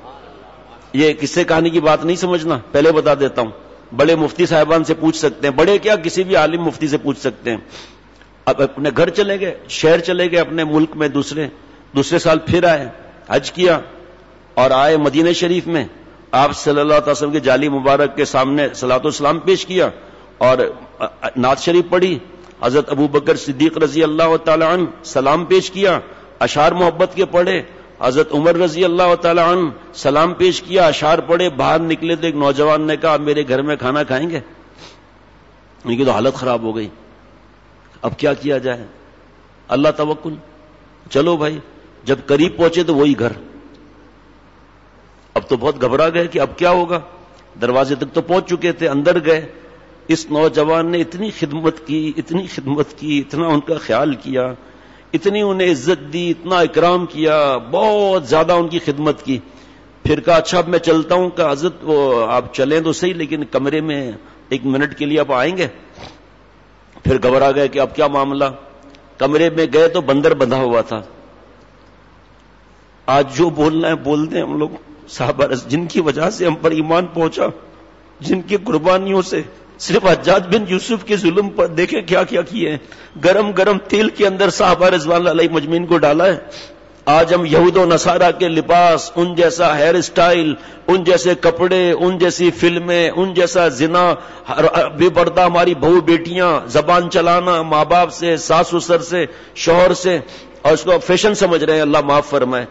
یہ قصے کہانی کی بات نہیں سمجھنا، پہلے بتا دیتا ہوں. بڑے مفتی صاحبان سے پوچھ سکتے ہیں، بڑے کیا کسی بھی عالم مفتی سے پوچھ سکتے ہیں. اب اپنے گھر چلے گئے، شہر چلے گئے اپنے ملک میں، دوسرے سال پھر آئے، حج کیا اور آئے مدینہ شریف میں. آپ صلی اللہ علیہ وسلم کے جالی مبارک کے سامنے صلاۃ و سلام پیش کیا اور نعت شریف پڑھی. حضرت ابو بکر صدیق رضی اللہ تعالی عنہ سلام پیش کیا اشعار محبت کے پڑھے. حضرت عمر رضی اللہ تعالی عنہ سلام پیش کیا, اشعار پڑھے, باہر نکلے تو ایک نوجوان نے کہا, میرے گھر میں کھانا کھائیں گے؟ ان کی تو حالت خراب ہو گئی. اب کیا کیا جائے؟ اللہ توکل. چلو بھائی, جب قریب پہنچے تو وہی گھر. اب تو بہت گھبرا گئے کہ اب کیا ہوگا. دروازے تک تو پہنچ چکے تھے, اندر گئے. اس نوجوان نے اتنی خدمت کی, اتنا ان کا خیال کیا, اتنی انہیں عزت دی, اتنا اکرام کیا, بہت زیادہ ان کی خدمت کی. پھر کہا اچھا اب میں چلتا ہوں. کہ حضرت وہ آپ چلیں تو صحیح, لیکن کمرے میں 1 منٹ کے لیے آپ آئیں گے؟ پھر گھبرا گئے کہ اب کیا معاملہ. کمرے میں گئے تو بندر بندھا ہوا تھا. آج جو بولنا ہے بولتے ہیں ہم لوگ. صحابہ جن کی وجہ سے ہم پر ایمان پہنچا, جن کی قربانیوں سے, صرف حجاج بن یوسف کے ظلم پر دیکھیں کیا کیا کیے ہیں. گرم گرم تیل کے اندر صحابہ رضوان اللہ علیہ مجمعین کو ڈالا ہے. آج ہم یہود و نصارہ کے لباس, ان جیسا ہیئر سٹائل, ان جیسے کپڑے, ان جیسی فلمیں, ان جیسا زنا, بے پردہ ہماری بہو بیٹیاں, زبان چلانا ماں باپ سے, ساس سسر سے, شوہر سے, اور اس کو فیشن سمجھ رہے ہیں. اللہ معاف فرمائے.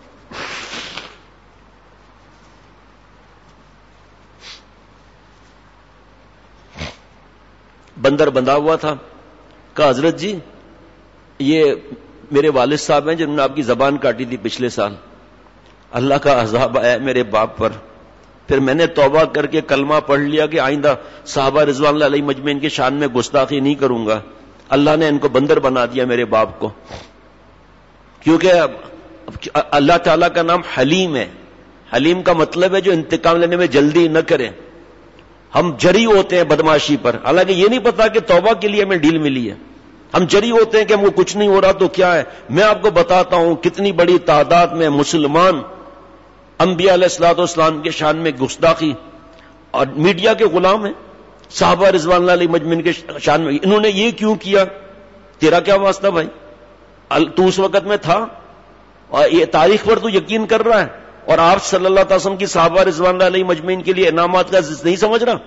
بندر بندھا ہوا تھا. کہا حضرت جی یہ میرے والد صاحب ہیں جنہوں نے آپ کی زبان کاٹی تھی پچھلے سال. اللہ کا عذاب آیا میرے باپ پر. پھر میں نے توبہ کر کے کلمہ پڑھ لیا کہ آئندہ صحابہ رضوان اللہ علیہ مجمعین کے شان میں گستاخی نہیں کروں گا. اللہ نے ان کو بندر بنا دیا میرے باپ کو, کیونکہ اللہ تعالیٰ کا نام حلیم ہے. حلیم کا مطلب ہے جو انتقام لینے میں جلدی نہ کرے. ہم جری ہوتے ہیں بدماشی پر, حالانکہ یہ نہیں پتا کہ توبہ کے لیے ہمیں ڈیل ملی ہے. ہم جری ہوتے ہیں کہ ہم کو کچھ نہیں ہو رہا تو کیا ہے. میں آپ کو بتاتا ہوں کتنی بڑی تعداد میں مسلمان انبیاء علیہ الصلوۃ والسلام کے شان میں گستاخی اور میڈیا کے غلام ہیں. صحابہ رضوان اللہ علیہ مجمعین کے شان میں انہوں نے یہ کیوں کیا؟ تیرا کیا واسطہ بھائی؟ تو اس وقت میں تھا اور یہ تاریخ پر تو یقین کر رہا ہے, اور آپ صلی اللہ علیہ وسلم کی صحابہ رضوان اللہ علیہ مجمعین کے لیے انعامات کا نہیں سمجھ رہا.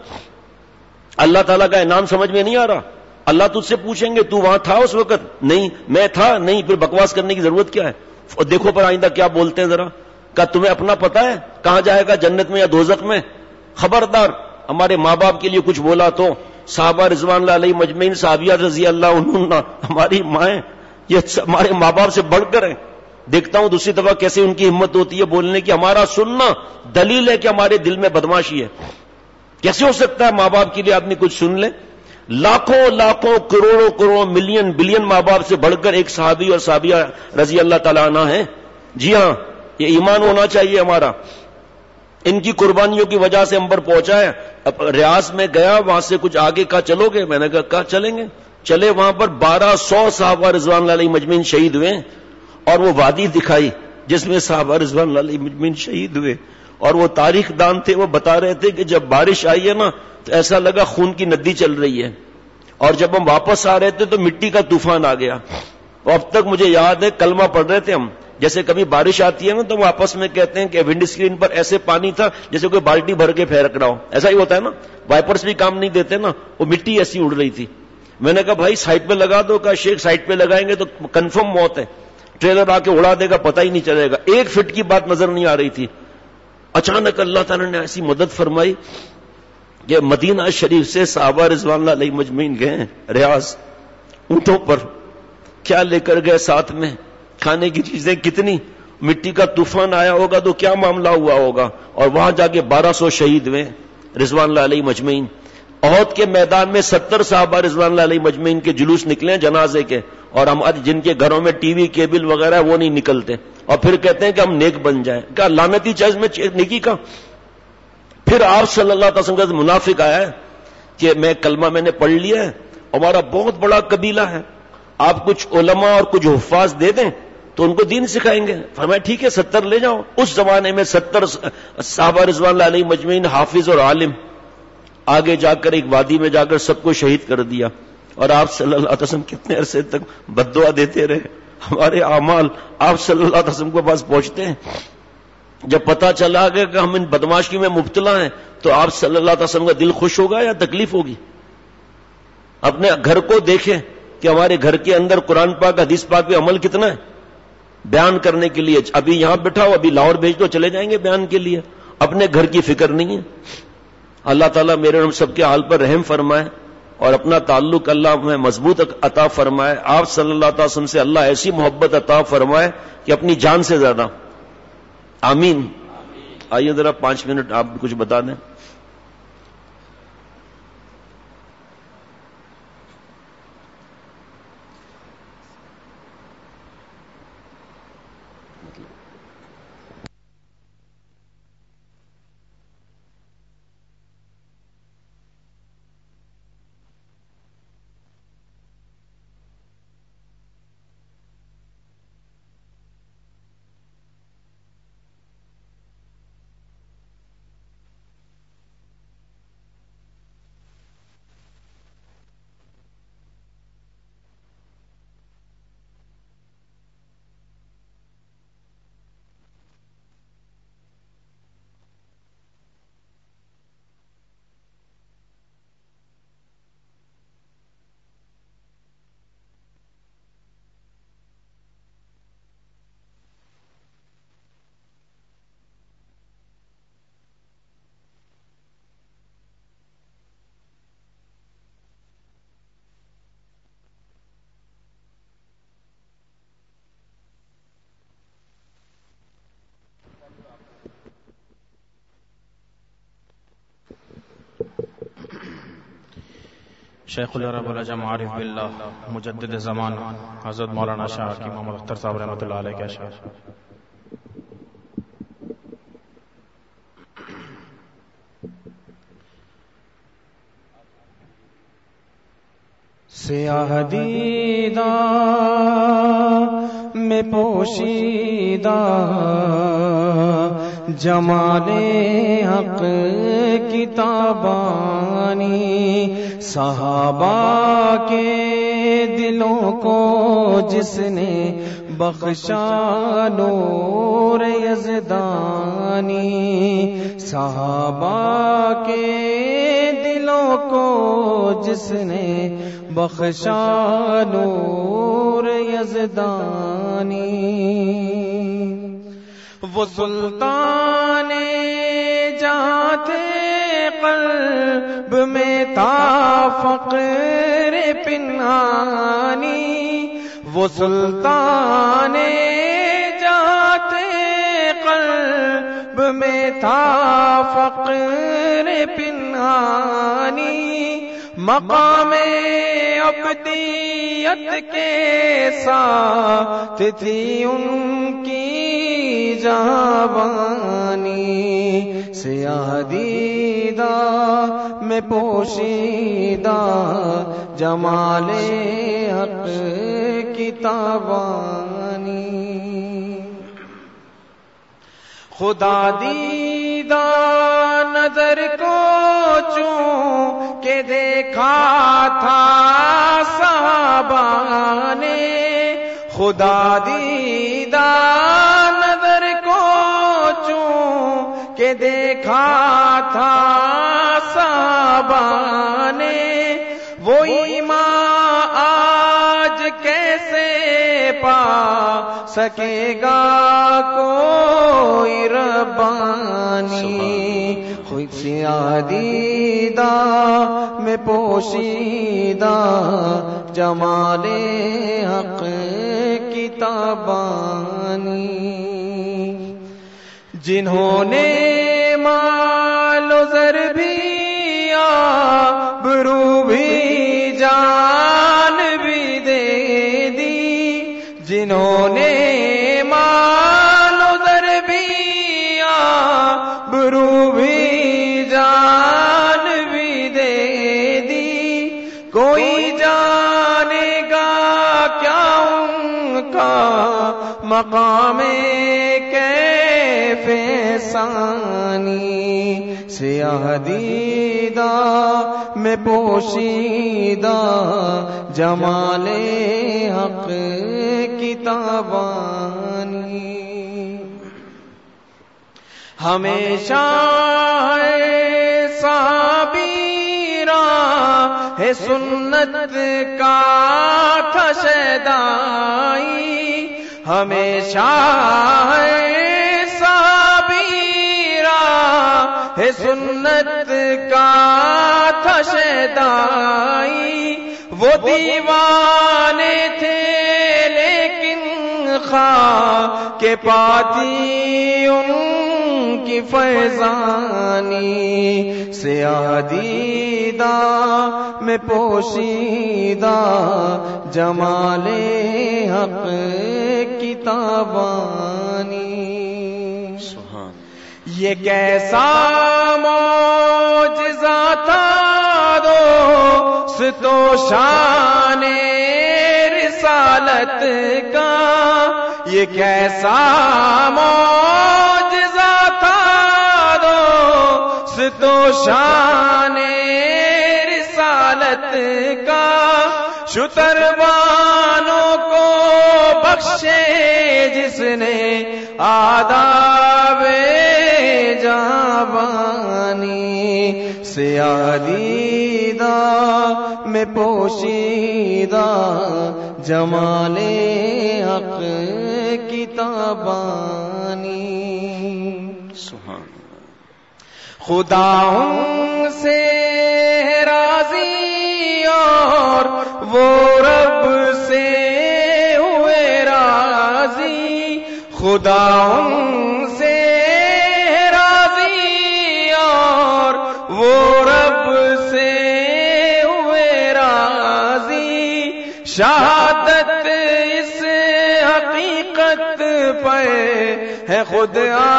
اللہ تعالیٰ کا انعام سمجھ میں نہیں آ رہا. اللہ تجھ سے پوچھیں گے تو وہاں تھا اس وقت؟ نہیں. میں تھا؟ نہیں. پھر بکواس کرنے کی ضرورت کیا ہے؟ اور دیکھو پر آئندہ کیا بولتے ہیں ذرا. کہا تمہیں اپنا پتا ہے کہاں جائے گا, جنت میں یا دوزخ میں؟ خبردار ہمارے ماں باپ کے لیے کچھ بولا تو. صحابہ رضوان اللہ علیہ مجمعین, صحابیات رضی اللہ عنہ, ہماری مائیں یہ ہمارے ماں باپ سے بڑھ کر ہیں. دیکھتا ہوں دوسری دفعہ کیسے ان کی ہمت ہوتی ہے بولنے کی. ہمارا سننا دلیل ہے کہ ہمارے دل میں بدماشی ہے. کیسے ہو سکتا ہے ماں باپ کے لیے آدمی کچھ سن لے؟ لاکھوں لاکھوں کروڑوں کروڑوں ملین بلین ماں باپ سے بڑھ کر ایک صحابی اور صحابیہ رضی اللہ تعالیٰ عنہ ہیں. جی ہاں, یہ ایمان ہونا چاہیے ہمارا. ان کی قربانیوں کی وجہ سے ہم پر پہنچا ہے. اب ریاض میں گیا, وہاں سے کچھ آگے کہا چلو گے؟ میں نے کہا چلیں گے. چلے, وہاں پر 1200 صحابہ رضوان اللہ علیہ مجمعین شہید ہوئے, اور وہ وادی دکھائی جس میں صحابہ رضوان اللہ علیہ مجمعین شہید ہوئے. اور وہ تاریخ دان تھے, وہ بتا رہے تھے کہ جب بارش آئی ہے نا تو ایسا لگا خون کی ندی چل رہی ہے, اور جب ہم واپس آ رہے تھے تو مٹی کا طوفان آ گیا. اور اب تک مجھے یاد ہے کلمہ پڑھ رہے تھے ہم. جیسے کبھی بارش آتی ہے نا تو وہ آپس میں کہتے ہیں کہ ونڈ اسکرین پر ایسے پانی تھا جیسے کوئی بالٹی بھر کے پھینک رہا ہو. ایسا ہی ہوتا ہے نا, وائپرس بھی کام نہیں دیتے نا, وہ مٹی ایسی اڑ رہی تھی. میں نے کہا بھائی سائڈ پہ لگا دو. کہا شیخ سائڈ پہ لگائیں گے تو کنفرم موت ہے, ٹریلر آ کے اڑا دے گا, پتہ ہی نہیں چلے گا. 1 فٹ کی بات نظر نہیں آ رہی تھی. اچانک اللہ تعالیٰ نے ایسی مدد فرمائی کہ مدینہ شریف سے صحابہ رضوان اللہ علیہ مجمعین گئے ریاض اونٹوں پر. کیا لے کر گئے ساتھ میں؟ کھانے کی چیزیں کتنی. مٹی کا طوفان آیا ہوگا تو کیا معاملہ ہوا ہوگا. اور وہاں جا کے 1200 شہید ہوئے رضوان اللہ علیہ مجمعین. احد کے میدان میں 70 صحابہ رضوان اللہ علیہ مجمعین کے جلوس نکلے جنازے کے, اور ہمارے جن کے گھروں میں ٹی وی کیبل وغیرہ وہ نہیں نکلتے, اور پھر کہتے ہیں کہ ہم نیک بن جائیں. کیا لعنتی چیز میں نیکی کا. پھر آپ صلی اللہ علیہ وسلم کا منافق آیا ہے کہ میں کلمہ میں نے پڑھ لیا ہے, ہمارا بہت بڑا قبیلہ ہے, آپ کچھ علماء اور کچھ حفاظ دے دیں تو ان کو دین سکھائیں گے. فرمایا ٹھیک ہے 70 لے جاؤ. اس زمانے میں 70 صحابہ رضوان اللہ علیہ مجمعین حافظ اور عالم آگے جا کر ایک وادی میں جا کر سب کو شہید کر دیا. اور آپ صلی اللہ علیہ وسلم کتنے عرصے تک بد دعا دیتے رہے. ہمارے اعمال آپ صلی اللہ علیہ وسلم کے پاس پہنچتے ہیں. جب پتا چلا گیا کہ ہم ان بدماشی میں مبتلا ہیں تو آپ صلی اللہ علیہ وسلم کا دل خوش ہوگا یا تکلیف ہوگی؟ اپنے گھر کو دیکھیں کہ ہمارے گھر کے اندر قرآن پاک حدیث پاک پہ عمل کتنا ہے. بیان کرنے کے لیے ابھی یہاں بٹھاؤ, ابھی لاہور بھیج دو, چلے جائیں گے بیان کے لیے. اپنے گھر کی فکر نہیں ہے. اللہ تعالیٰ میرے اور ہم سب کے حال پر رحم فرمائے اور اپنا تعلق اللہ میں مضبوط عطا فرمائے. آپ صلی اللہ علیہ وسلم سے اللہ ایسی محبت عطا فرمائے کہ اپنی جان سے زیادہ. آمین. آئیے ذرا 5 منٹ آپ کچھ بتا دیں. شیخ العرب العجم عارف باللہ مجدد زمان حضرت مولانا شاہ کی محمد اختر صاحب رحمۃ اللہ علیہ کے اشعار. سیاہ دیدہ میں پوشیدہ جمال حق کتابانی صحابہ کے دلوں کو جس نے بخشا نور یزدانی. صحابہ کے دلوں کو جس نے بخشا نور یزدانی. وہ سلطان جہاں تھے قلب میں تھا فقر پنہانی. وہ سلطان جہاں تھے قلب میں تھا فقر پنہانی. مقام عبدیت کے ساتھ تھی ان کی جوانی. سیاہ دیدہ میں پوشیدہ جمال حق کتابانی. خدا دیدہ نظر کو چون کے دیکھا تھا صحابہ نے. خدا دیدہ نظر کو چون کے دیکھا تھا صحابہ نے. وہ ایمان آج کیسے پا سکے گا کوئی ربانی. خود سیاہ دیدہ میں پوشیدہ جمال حق کتابانی. جنہوں نے مال و زر بھی آبرو بھی جان بھی دے دی. جنہوں نے مال و زر بھی آبرو بھی جان بھی دے دی. کوئی جانے گا کیا ان کا مقام کیف ثانی. سیاہ دیدہ میں پوشیدہ جمال حق کتابانی. ہمیشہ صحابی راہ سنت کا تھا شیدائی. ہمیشہ صابیرہ ہے سنت کا تھا شیدائی، وہ دیوانے تھے لیکن خواہ کے پاتی ان کی فیضانی، سیاہ دیدہ میں پوشیدہ جمال حق کی تابانی، یہ کیسا معجزہ تھا دوست و شان رسالت کا، یہ کیسا معجزہ تھا دوست و شان رسالت کا، شتروانوں کو بخشے جس نے آداب جابانی، سیاہ دیدہ میں پوشیدہ جمال حق کی تابانی، خدا ان سے راضی اور وہ رب سے ہوئے راضی، خدا ان سے راضی اور وہ رب سے ہوئے راضی، شہادت اس حقیقت پر ہے خود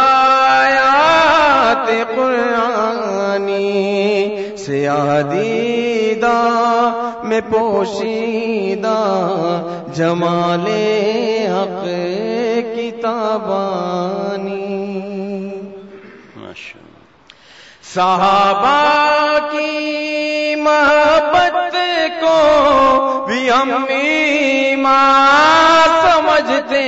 آیات قرآنی، سیاہ دیدہ میں پوشیدہ جمال حق کی تابانی، صحابہ کی محبت کو بھی ہم ایمان سمجھتے،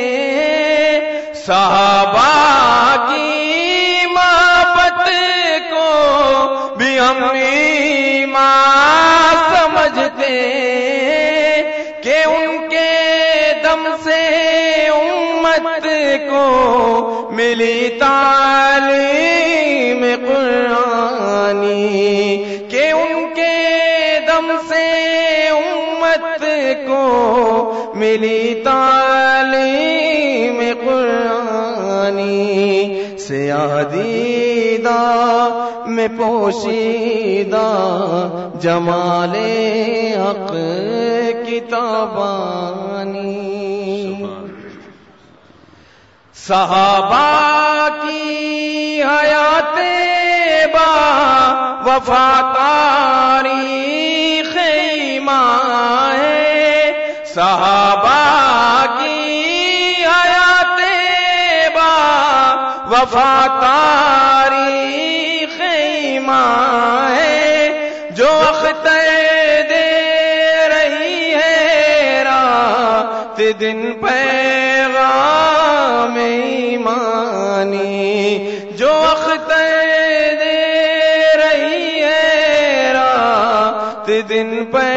صحابہ کی محبت کو بھی ہم ایمان سمجھتے، کہ ان کے دم سے امت کو ملی تعلیم قرآنی، کہ ان کے دم سے امت کو ملی تعلیم قرآنی، سیاہ دیدہ میں پوشیدہ جمال حق کی تابانی، صحابہ کی حیات با وفا تاریخ ایمان ہے، صحابہ کی حیات با وفا تاریخ ایمان ہے، جو وقت دے رہی ہے رات دن پیغام ایمانی، جو وقت دے رہی ہے رات دن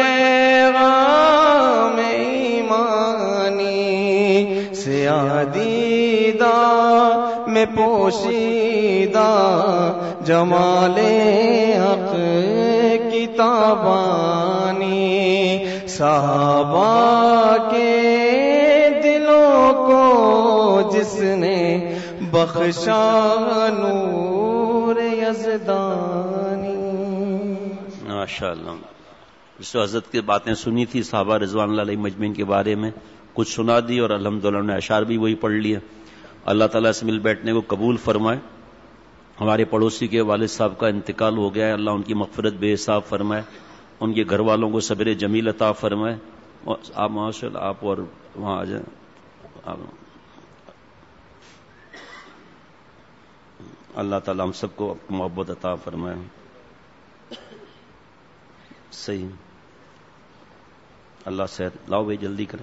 پیغام ایمانی، سیاہ دیدہ میں پوشیدہ جمال حق کی تابانی، صحابہ کے دلوں کو جس نے بخشا نور یزدانی، ماشاءاللہ۔ اس حضرت کی باتیں سنی تھی صحابہ رضوان اللہ علیہ مجمعین کے بارے میں، کچھ سنا دی اور الحمدللہ نے اشعار بھی وہی پڑھ لیے۔ اللہ تعالیٰ سے مل بیٹھنے کو قبول فرمائے۔ ہمارے پڑوسی کے والد صاحب کا انتقال ہو گیا ہے، اللہ ان کی مغفرت بے حساب فرمائے، ان کے گھر والوں کو صبر جمیل عطا فرمائے۔ آپ ماشاءاللہ آپ اور وہاں آ جائیں، اللہ تعالیٰ ہم سب کو محبت عطا فرمائے۔ صحیح، اللہ صحت لاؤ بھائی، جلدی کریں۔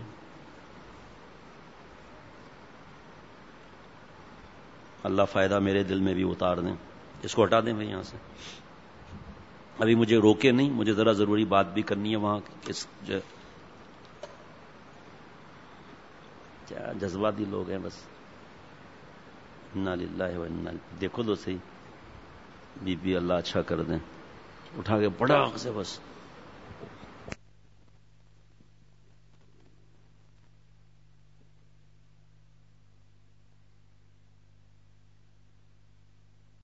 اللہ فائدہ میرے دل میں بھی اتار دیں، اس کو ہٹا دیں بھائی یہاں سے۔ ابھی مجھے روکے نہیں، مجھے ذرا ضروری بات بھی کرنی ہے وہاں کیا جذباتی لوگ ہیں بس. انا للہ و انا، دیکھو تو صحیح، بی پی اللہ اچھا کر دیں. اٹھا کے بڑا سے بس